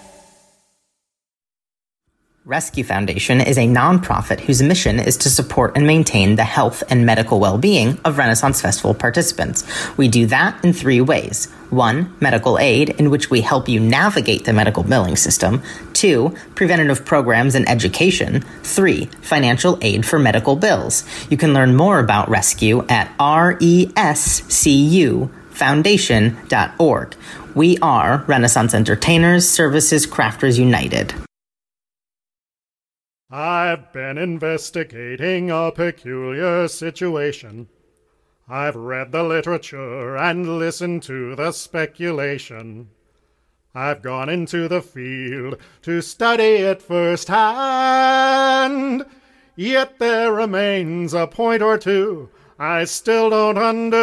Rescue Foundation is a nonprofit whose mission is to support and maintain the health and medical well-being of Renaissance Festival participants. We do that in 3 ways. 1, medical aid, in which we help you navigate the medical billing system. 2, preventative programs and education. 3, financial aid for medical bills. You can learn more about Rescue at rescufoundation.org. We are Renaissance Entertainers Services Crafters United. I've been investigating a peculiar situation. I've read the literature and listened to the speculation. I've gone into the field to study it firsthand. Yet there remains a point or two I still don't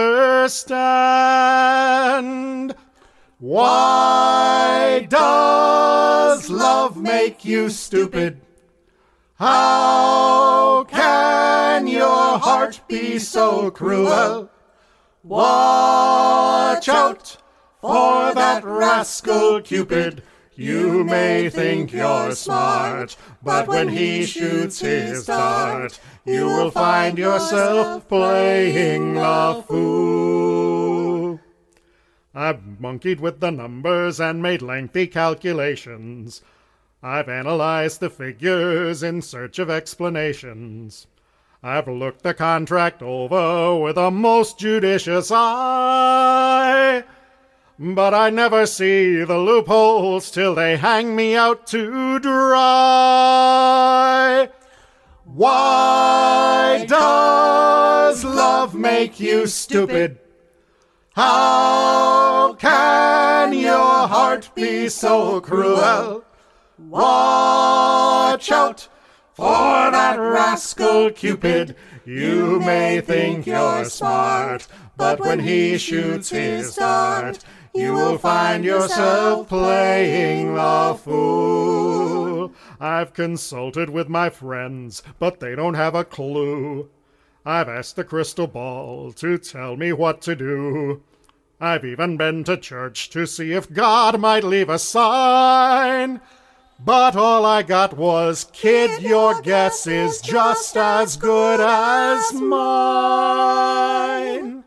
understand. Why does love make you stupid? How can your heart be so cruel? Watch out for that rascal Cupid. You may think you're smart, but when he shoots his dart, you will find yourself playing the fool. I've monkeyed with the numbers and made lengthy calculations. I've analyzed the figures in search of explanations. I've looked the contract over with a most judicious eye, but I never see the loopholes till they hang me out to dry. Why does love make you stupid? How can your heart be so cruel? Watch out for that rascal Cupid. You may think you're smart, but when he shoots his dart, you will find yourself playing the fool. I've consulted with my friends, but they don't have a clue. I've asked the crystal ball to tell me what to do. I've even been to church to see if God might leave a sign. But all I got was, kid, your guess is just as good as mine.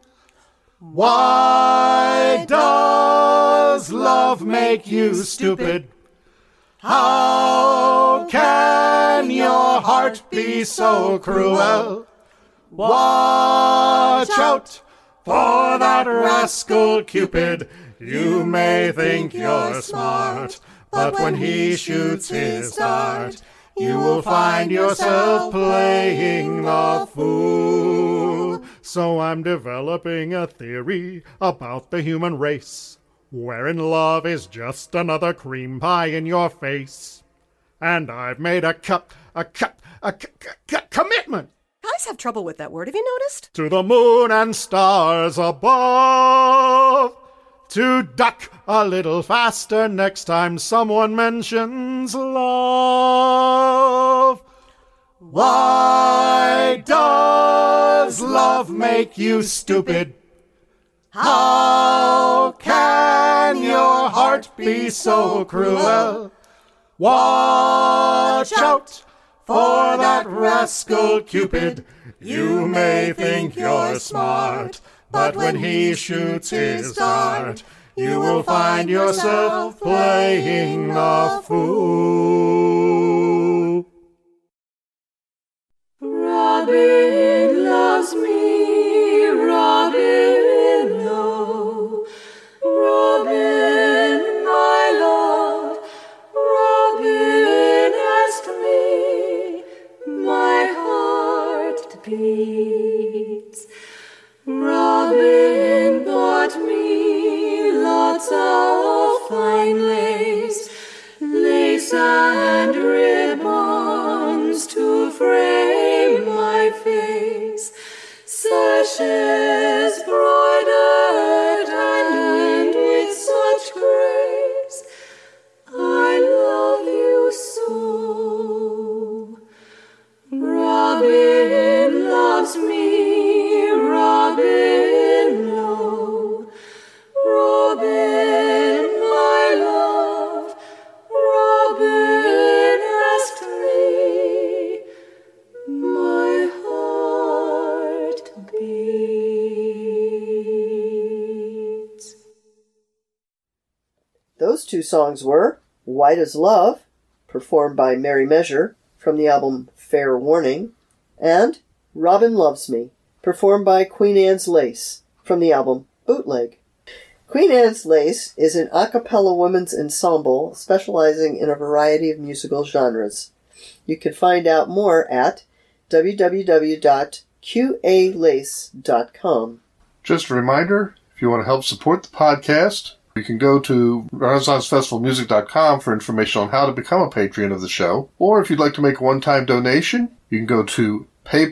Why does love make you stupid? How can your heart be so cruel? Watch out for that rascal Cupid. You may think you're smart, but when he shoots his dart, you will find yourself playing the fool. So I'm developing a theory about the human race, wherein love is just another cream pie in your face. And I've made a commitment. Guys have trouble with that word, have you noticed? To the moon and stars above, to duck a little faster next time someone mentions love. Why does love make you stupid? How can your heart be so cruel? Watch out for that rascal Cupid. You may think you're smart, but when he shoots his dart, you will find yourself playing the fool. Robin loves me, Robin, no. Robin, my love, Robin asked me, my heart beats. Robin bought me lots of fine lace, lace and ribbons to frame my face, sashes broidered and with such grace. I love you so. Robin loves me, Robin, no. Robin, my love, Robin asked me, my heart beats. Those two songs were White as Love, performed by Mary Measure from the album Fair Warning, and Robin Loves Me, performed by Queen Anne's Lace from the album Bootleg. Queen Anne's Lace is an a cappella women's ensemble specializing in a variety of musical genres. You can find out more at www.qalace.com. Just a reminder, if you want to help support the podcast, you can go to RenaissanceFestivalMusic.com for information on how to become a patron of the show. Or if you'd like to make a one-time donation, you can go to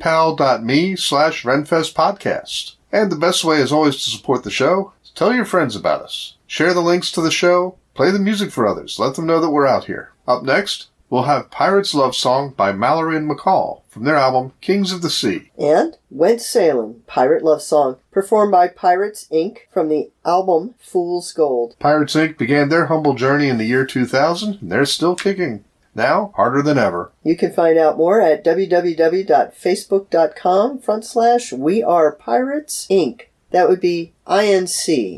paypal.me/RenFestPodcast. And the best way, as always, to support the show is tell your friends about us. Share the links to the show. Play the music for others. Let them know that we're out here. Up next, we'll have Pirate's Love Song by Mallory and McCall from their album Kings of the Sea. And Went Sailing, Pirate Love Song, performed by Pirates, Inc. from the album Fool's Gold. Pirates, Inc. began their humble journey in the year 2000, and they're still kicking. Now, harder than ever. You can find out more at www.facebook.com/We Are Pirates, Inc. That would be INC.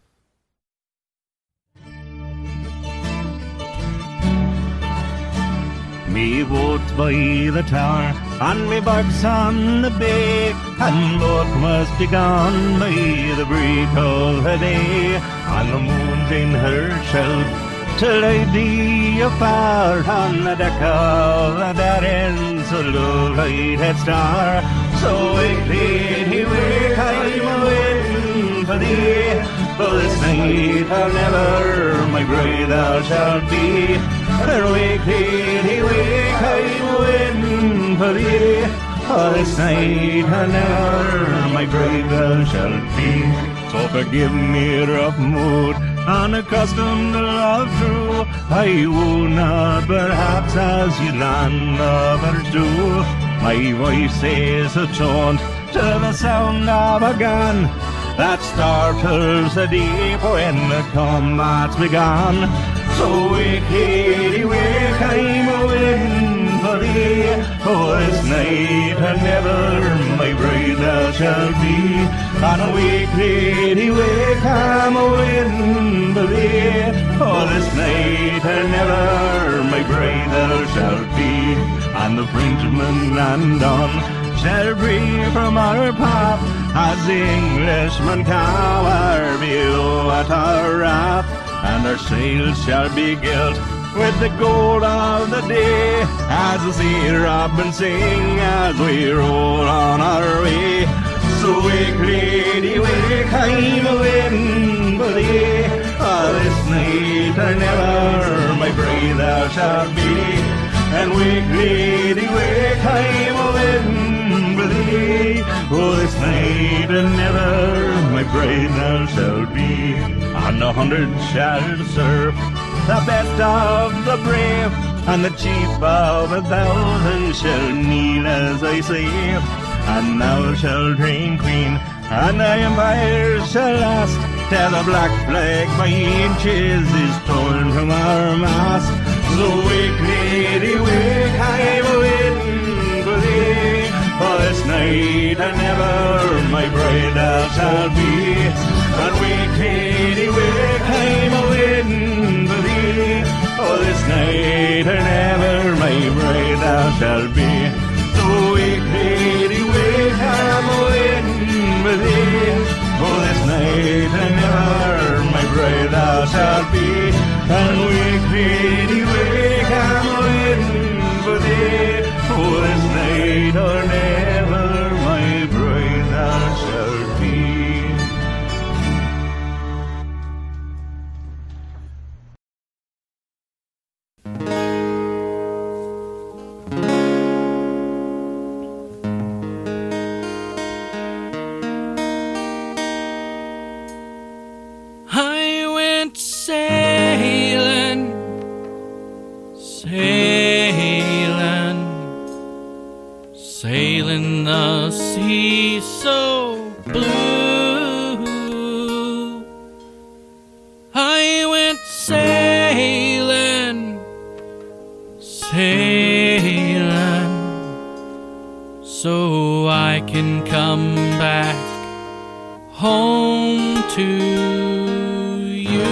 Me boat's by the tower, and me bark's on the bay, and both must be gone by the break of the day, and the moon's in her shelf, till I be afar on the deck of that ends a low light-head star. So wake, lady, wake, I'm waiting for thee, for this night or never, my bride thou shalt be. And wake, lady, wake, I'm waiting for thee, for this night or never, my bride thou shalt be. So forgive me rough mood, unaccustomed to love true, I woo not perhaps as you land lovers do. My voice says a taunt to the sound of a gun that startles the deep when the combat's begun. So wake, lady, wake, I'm a-waiting for thee, for this night and never, my bride thou shalt be. And wake, lady, wake, I'm a-waiting for thee, for this night and never, my bride thou shalt be. And the Frenchman and Don shall breathe from our path, as the Englishman cower below at our wrath. And our sails shall be gilt with the gold of the day, as the sea robin sing as we roll on our way. So wake, lady, wake, I'm a-waiting for thee, for this night or never, my bride thou shalt be. And wake, lady, wake, I'm a-waiting for thee, for this night or never, my bride thou shalt be. And 100 shall serve the best of the brave, and the chief of 1,000 shall kneel as I say. And thou shalt reign queen and the empire shall last till the black flag by inches is torn from our mast. So wake, lady, wake, I'm waiting for thee, for this night and never my bride thou shalt be. And wake, lady, wake, I'm waiting for thee, for this night and never my bride thou shalt be. So wake, lady, wake, I'm waiting for thee, for this night and never my bride thou shalt be. And wake, lady, wake, I'm waiting for thee, for this night or never my bride thou shalt be. I went sailing, sailing, sailing the sea so blue. I went sailing, sailing, so I can come back home to you.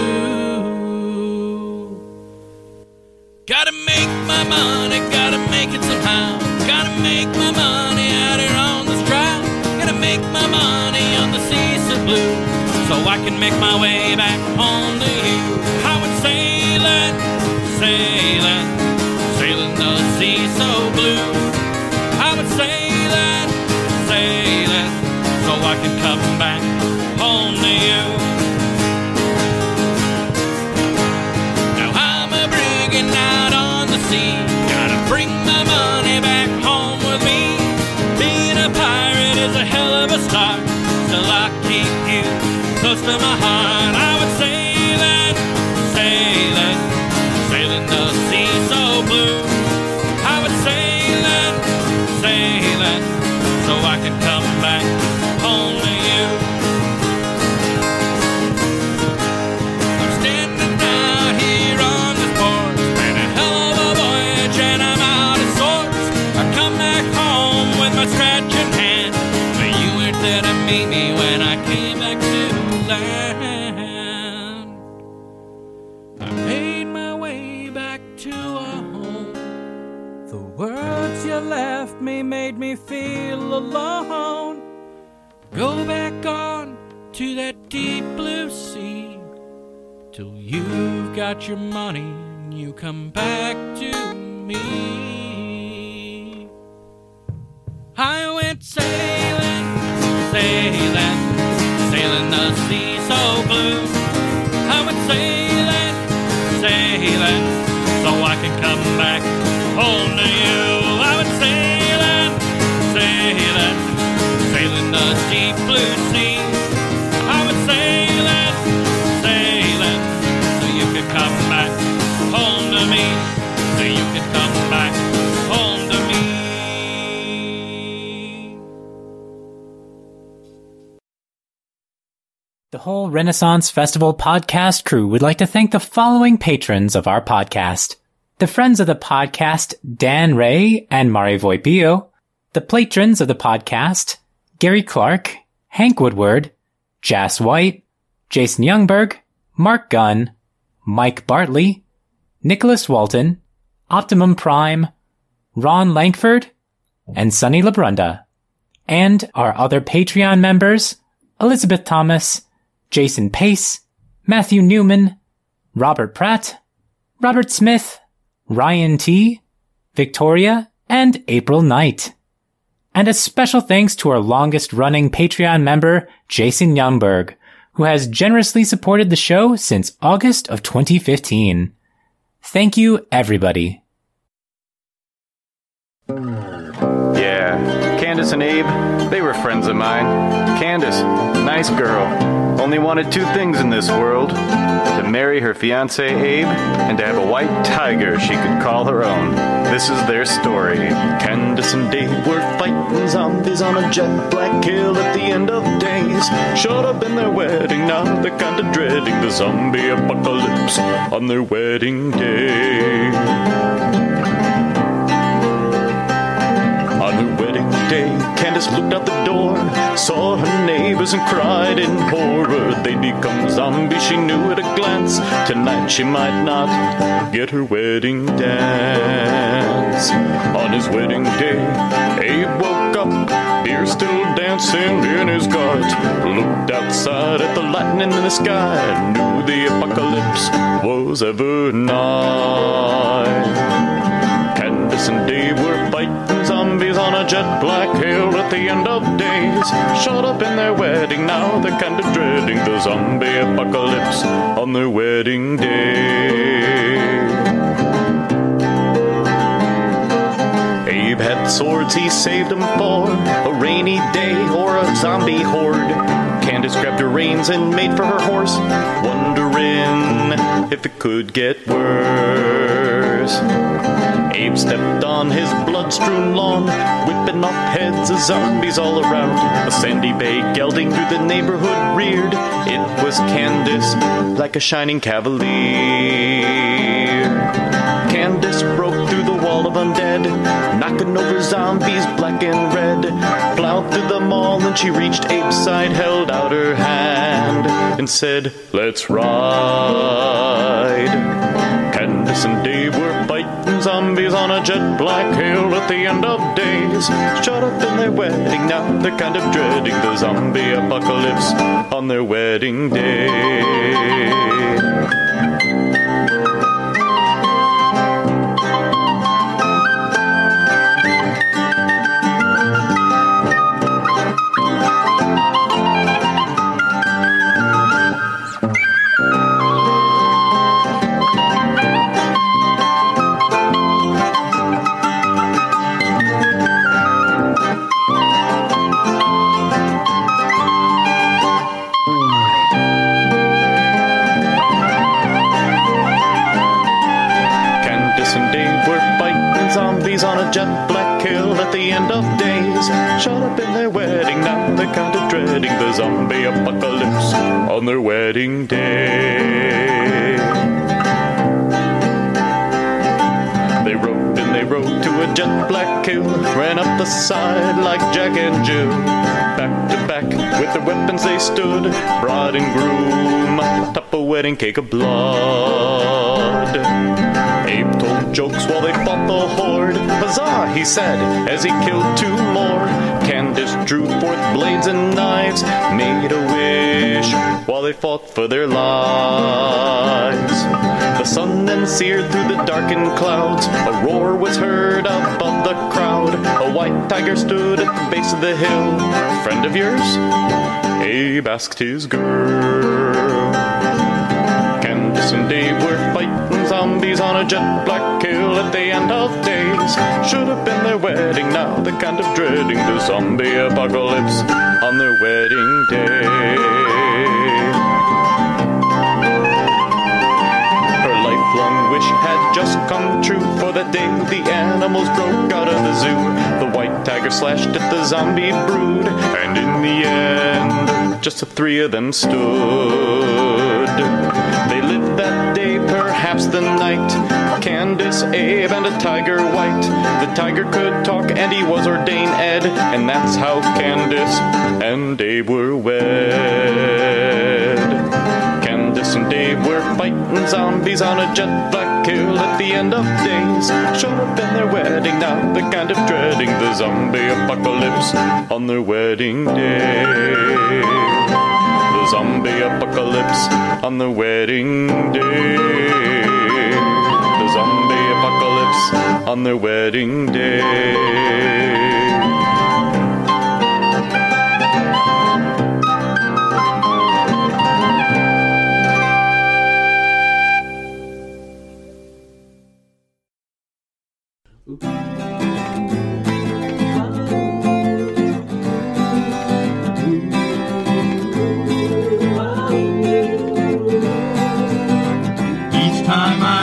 Gotta make my money, gotta make it somehow. Gotta make my money out here on this dry. Gotta make my money on the sea so blue, so I can make my way back home to you. I went sailing, sailing, sailing the sea so blue. I went sailing, sailing, so I can come back home to you. Now I'm a brigging out on the sea. Gotta bring my money back home with me. Being a pirate is a hell of a start, still I keep you close to my heart. I was sailing, sailing, sailing the sea so blue. I was sailing, sailing, so I could come back home to you. I'm standing out here on this port, been a hell of a voyage and I'm out of sorts. I come back home with my scratching hand, but you weren't there to meet me when I came back to land. I made my way back to a home. The words you left me made me feel alone. Go back on to that deep blue sea till you've got your money and you come back to me. I went sailing, sailing, sailing the sea so blue. I went sailing, sailing, so I can come back home to you. I went sailing, sailing, sailing the deep blue sea. I went sailing, sailing, so you could come back home to me, so you could come back home to me. The whole Renaissance Festival podcast crew would like to thank the following patrons of our podcast. The friends of the podcast, Dan Ray and Mari Voipio. The patrons of the podcast, Gary Clark, Hank Woodward, Jas White, Jason Youngberg, Mark Gunn, Mike Bartley, Nicholas Walton, Optimum Prime, Ron Langford, and Sonny LaBrunda. And our other Patreon members, Elizabeth Thomas, Jason Pace, Matthew Newman, Robert Pratt, Robert Smith, Ryan T., Victoria, and April Knight. And a special thanks to our longest-running Patreon member, Jason Youngberg, who has generously supported the show since August of 2015. Thank you, everybody. Yeah, can't Candace and Abe, they were friends of mine. Candace, nice girl, only wanted two things in this world: to marry her fiancé Abe and to have a white tiger she could call her own. This is their story. Candace and Abe were fighting zombies on a jet black hill at the end of days. Shut up in their wedding, now they're kind of dreading the zombie apocalypse on their wedding day. On her wedding day, Candace looked out the door, saw her neighbors and cried in horror. They'd become zombies, she knew at a glance. Tonight she might not get her wedding dance. On his wedding day, Abe woke up, beer still dancing in his gut. Looked outside at the lightning in the sky, knew the apocalypse was ever nigh. Candace and Dave were fighting zombies on a jet black hill at the end of days. Shut up in their wedding, now they're kind of dreading the zombie apocalypse on their wedding day. Abe had swords, he saved them for a rainy day or a zombie horde. Candace grabbed her reins and made for her horse, wondering if it could get worse. Abe stepped on his blood-strewn lawn, whipping off heads of zombies all around. A sandy bay gelding through the neighborhood reared. It was Candace, like a shining cavalier. Candace broke through the wall of undead, knocking over zombies black and red. Plowed through them all and she reached Abe's side, held out her hand and said, "Let's ride." Candace and Dave were fighting zombies on a jet black hill at the end of days. Shut up in their wedding, now they're kind of dreading the zombie apocalypse on their wedding day. On a jet black hill at the end of days. Shut up in their wedding, now they're kind of dreading the zombie apocalypse on their wedding day. They rode to a jet black hill, ran up the side like Jack and Jill. Back to back with their weapons they stood, bride and groom atop a wedding cake of blood. Abe told jokes while they fought the horde. Huzzah, he said, as he killed two more. Candace drew forth blades and knives, made a wish while they fought for their lives. The sun then seared through the darkened clouds. A roar was heard above the crowd. A white tiger stood at the base of the hill. Friend of yours? Abe asked his girl. Candace and Dave were fighting zombies on a jet black hill at the end of days. Should have been their wedding, now they're kind of dreading the zombie apocalypse on their wedding day. Her lifelong wish had just come true, for that day the animals broke out of the zoo. The white tiger slashed at the zombie brood, and in the end, just the three of them stood. They lived that day, perhaps the night, Candace, Abe, and a tiger white. The tiger could talk, and he was ordained Ed, and that's how Candace and Abe were wed. Candace and Abe were fighting zombies on a jet black hill at the end of days. Showed up in their wedding, now they're kind of dreading the zombie apocalypse on their wedding day. The zombie apocalypse on the wedding day. The zombie apocalypse on their wedding day.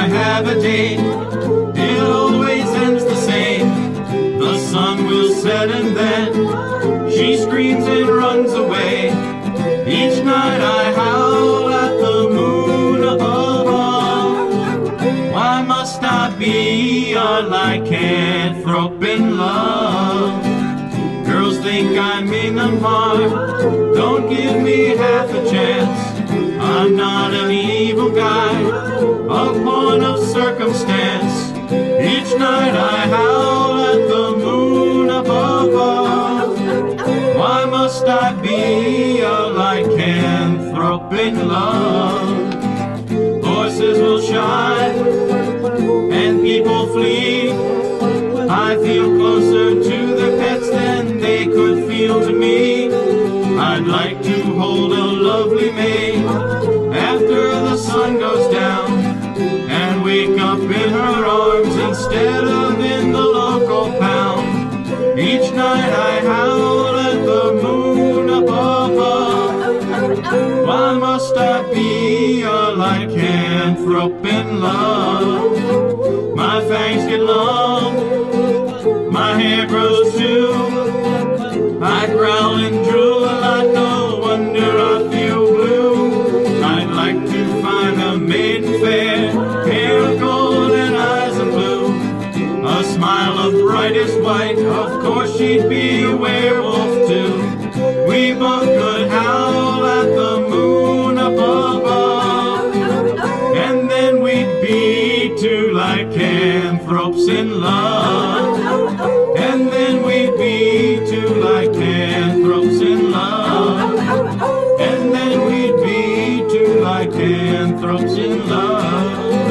I have a date, it always ends the same. The sun will set and then she screams and runs away. Each night I howl at the moon above. Why must I be a lycanthrope in love? Girls think I mean them harm, don't give me half a chance. I'm not an evil guy, a pawn of circumstance. Each night I howl at the moon above. Why must I be a lycanthrope in love? Horses will shine and people flee. I feel closer to their pets than they could feel to me. I'd like to hold a lovely maid after the sun goes down and wake up in her arms instead of in the local pound. Each night I howl at the moon above. Why must I be a lycanthrope in love? My fangs get long, my hair grows too. I growl and drool a lot, no wonder I feel blue. I'd like to find a maiden fair, hair of gold and eyes of blue, a smile of brightest white, of course she'd be a werewolf too. We both could howl at the moon above, and then we'd be two lycanthropes in love. And then we'd be two lycanthropes in love. And then we'd be two lycanthropes in love.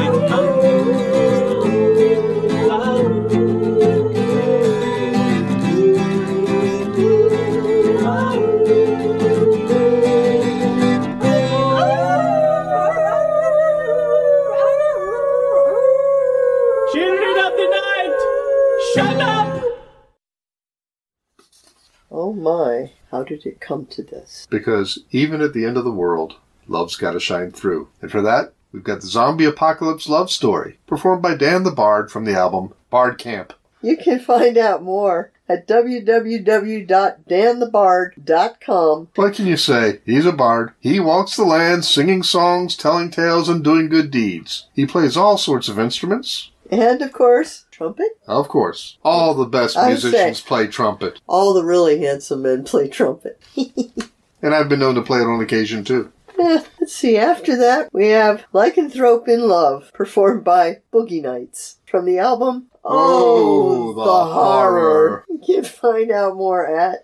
Children of the night, shut up! Oh my, how did it come to this? Because even at the end of the world, love's got to shine through. And for that, we've got the Zombie Apocalypse Love Story, performed by Dan the Bard from the album Bard Camp. You can find out more at www.danthebard.com. What can you say? He's a bard. He walks the land singing songs, telling tales, and doing good deeds. He plays all sorts of instruments. And, of course, trumpet. Of course. All the best musicians play trumpet. All the really handsome men play trumpet. And I've been known to play it on occasion, too. Let's see, after that, we have Lycanthrope in Love, performed by Boogie Nights, from the album Oh, the Horror. You can find out more at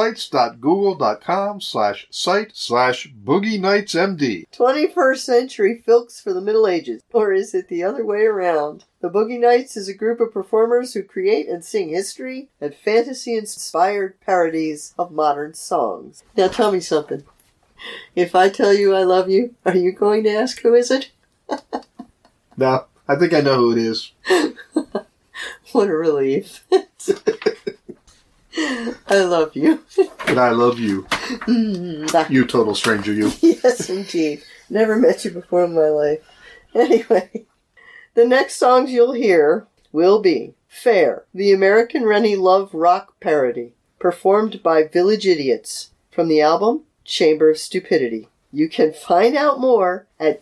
sites.google.com/site/Boogie-Nights-MD. 21st Century Filks for the Middle Ages. Or is it the other way around? The Boogie Nights is a group of performers who create and sing history and fantasy-inspired parodies of modern songs. Now tell me something. If I tell you I love you, are you going to ask who is it? No, I think I know who it is. What a relief. I love you. And I love you. You total stranger, you. Yes, indeed. Never met you before in my life. Anyway, the next songs you'll hear will be Fair, the American Rennie Love Rock parody, performed by Village Idiots, from the album Chamber of Stupidity. You can find out more at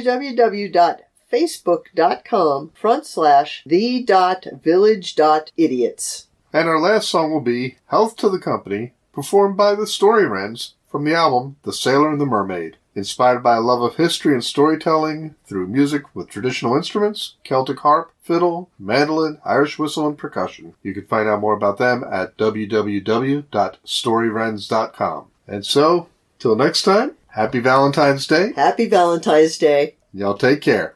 www.facebook.com/the.village.idiots. And our last song will be Health to the Company, performed by the Story Wrens from the album The Sailor and the Mermaid. Inspired by a love of history and storytelling through music with traditional instruments, Celtic harp, fiddle, mandolin, Irish whistle, and percussion. You can find out more about them at www.storywrens.com. And so, till next time, happy Valentine's Day. Happy Valentine's Day. Y'all take care.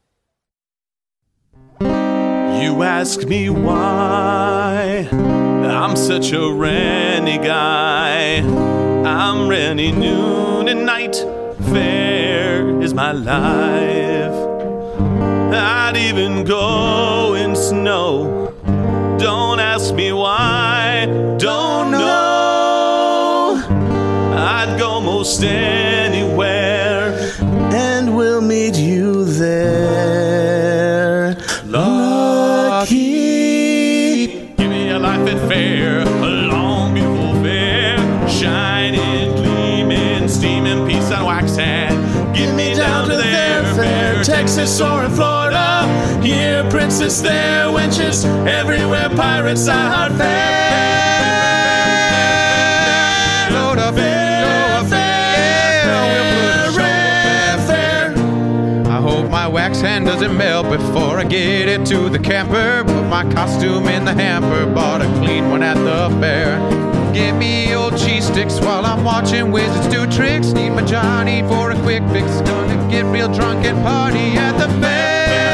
You ask me why I'm such a Rennie guy. I'm Rennie noon and night. Fair is my life. I'd even go in snow. Don't ask me why. Don't know. I'd go most anywhere. And we'll meet you there. 'Cause I'm Rennie noon and night. Fair is my life. I'd even go in snow. Don't ask me why. Don't know. I'd go most anywhere. And we'll meet you there. 'Cause I'm Rennie noon and night. Fair is my life. I'd even go in snow. Don't ask me why. Don't know. I'd go most anywhere. And we'll meet you there. Texas or in Florida. Here, princess, there, wenches, everywhere pirates I heart fair. Load up, fair. I hope my wax hand doesn't melt before I get it to the camper. Put my costume in the hamper, bought a clean one at the fair. Give me old cheese sticks while I'm watching wizards do tricks. Need my Johnny for a quick fix. Gonna get real drunk and party at the fair.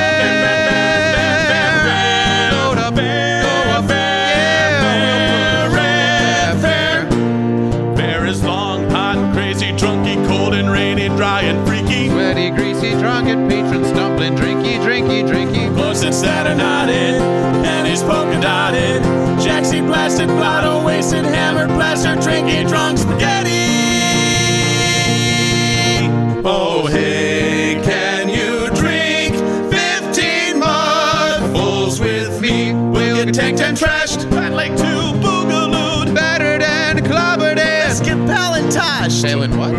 Load up, fair. Fair is long, hot, crazy, drunky, cold and rainy, dry and freaky. Sweaty, greasy, drunken patron, stumbling, drinky. Closets that are knotted, and he's polka dotted. Jaxie blasted, blotto wasted, hammered, plastered, drinky, drunk spaghetti. Oh, hey, can you drink 15 mugfuls with me? We'll get tanked and trashed, Fat Lake 2, boogalooed, battered and clobbered, and let's get palantoshed. Sailing what?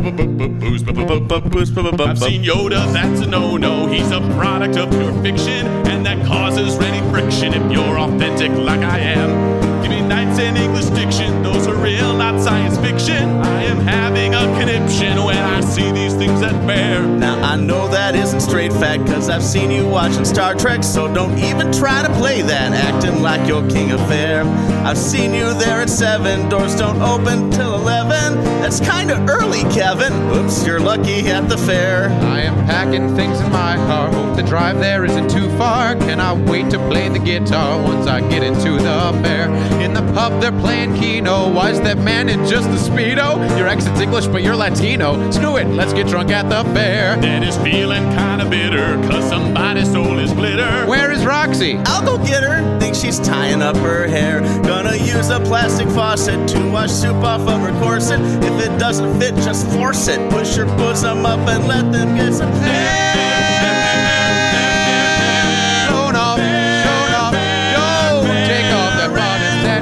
I've seen Yoda, that's a no-no. He's a product of pure fiction, and that causes any friction if you're authentic like I am. Give me nights in English diction, those are real, not science fiction. I am having a conniption when I see these things at fair. Now I know that isn't straight fact, cause I've seen you watching Star Trek, so don't even try to play that, acting like you're king of fair. I've seen you there at 7, doors don't open till 11. That's kinda early, Kevin. Oops, you're lucky at the fair. I am packing things in my car, hope the drive there isn't too far. Cannot wait to play the guitar once I get into the fair. In the pub they're playing Keno. Why is that man in just a Speedo? Your accent's English but you're Latino. Screw it, let's get drunk at the fair. Dad is feeling kinda bitter, cause somebody stole his glitter. Where is Roxy? I'll go get her. Think she's tying up her hair. Gonna use a plastic faucet to wash soup off of her corset. If it doesn't fit, just force it. Push your bosom up and let them get some hair. Shown off, yo, take off the bonnets and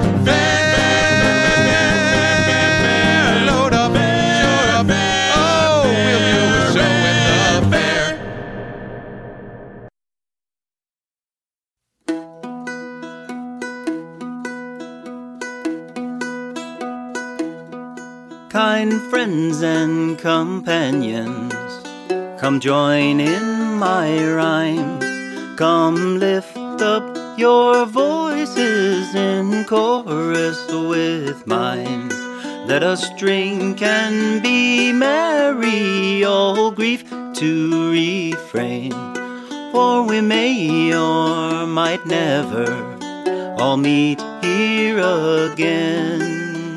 fair. Load up, show up, oh, we'll do a show at the fair. Kind friends and companions, come join in my rhyme. Come lift up your voices in chorus with mine. Let us drink and be merry, all grief to refrain. For we may or might never all meet here again.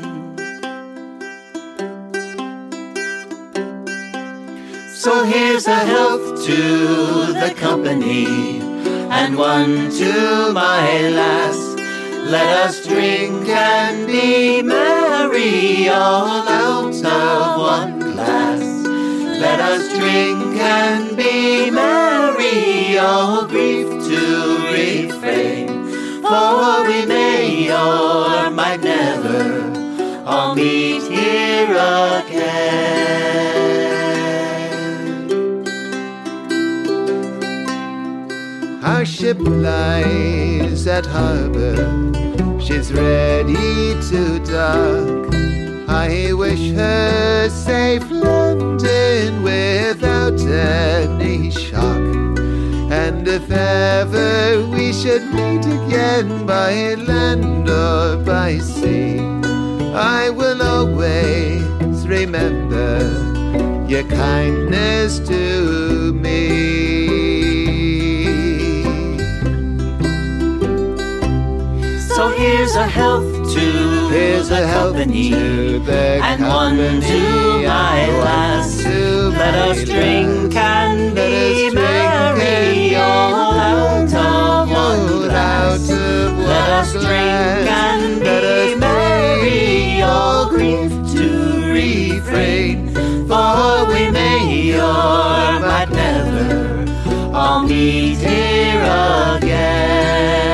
So here's a health to the company, and one to my lass. Let us drink and be merry, all out of one glass. Let us drink and be merry, all grief to refrain. For we may or might never all meet here again. Our ship lies at harbor, she's ready to dock. I wish her safe landing without any shock. And if ever we should meet again by land or by sea, I will always remember your kindness to me. So here's a health to the company, and one to my lass. Let us drink and be merry, all out of one glass. Let us drink and be merry, all grief to refrain. For we may or might never all meet here again.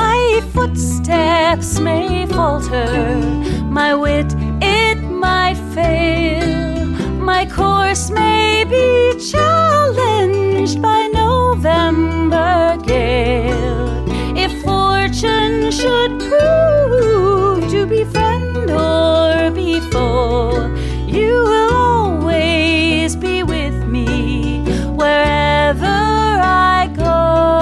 Footsteps may falter, my wit it might fail. My course may be challenged by November gale. If fortune should prove to be friend or be foe, you will always be with me wherever I go.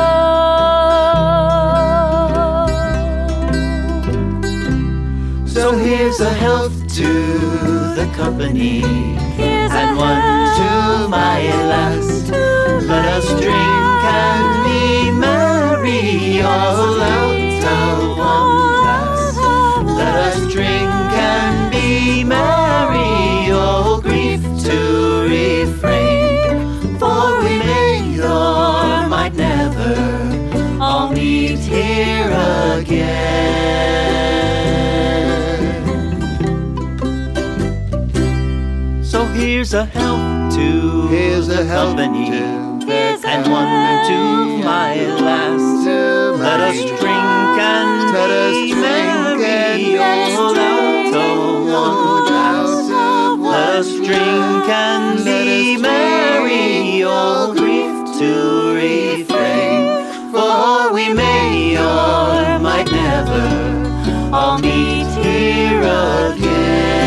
So here's a health to the company, and one to my lass. Let us drink and be merry, all out of one glass. Let us drink and be merry, all grief to refrain. For we may or might never all meet here again. So here's a health to the company, and one to my lass. Let us drink and be merry, all out of one glass. Let us drink and be merry, all grief to refrain. For we may or might never all meet here again.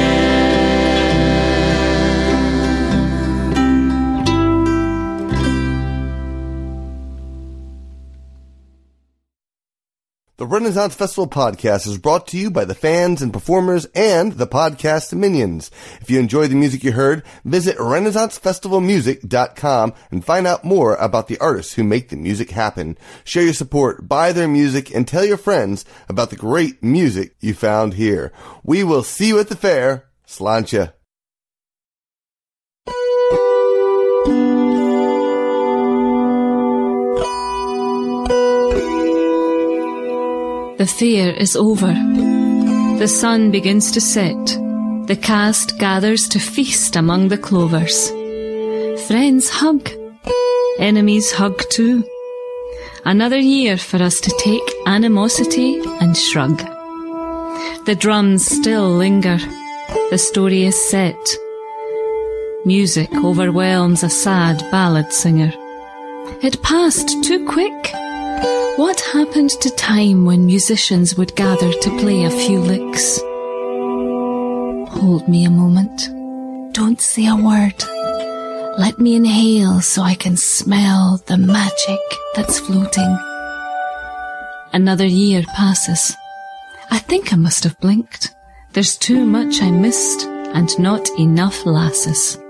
The Renaissance Festival podcast is brought to you by the fans and performers and the podcast minions. If you enjoy the music you heard, visit RenaissanceFestivalMusic.com and find out more about the artists who make the music happen. Share your support, buy their music, and tell your friends about the great music you found here. We will see you at the fair. Sláinte. The fair is over. The sun begins to set. The cast gathers to feast among the clovers. Friends hug. Enemies hug too. Another year for us to take animosity and shrug. The drums still linger. The story is set. Music overwhelms a sad ballad singer. It passed too quick. What happened to time when musicians would gather to play a few licks? Hold me a moment. Don't say a word. Let me inhale so I can smell the magic that's floating. Another year passes. I think I must have blinked. There's too much I missed and not enough lasses.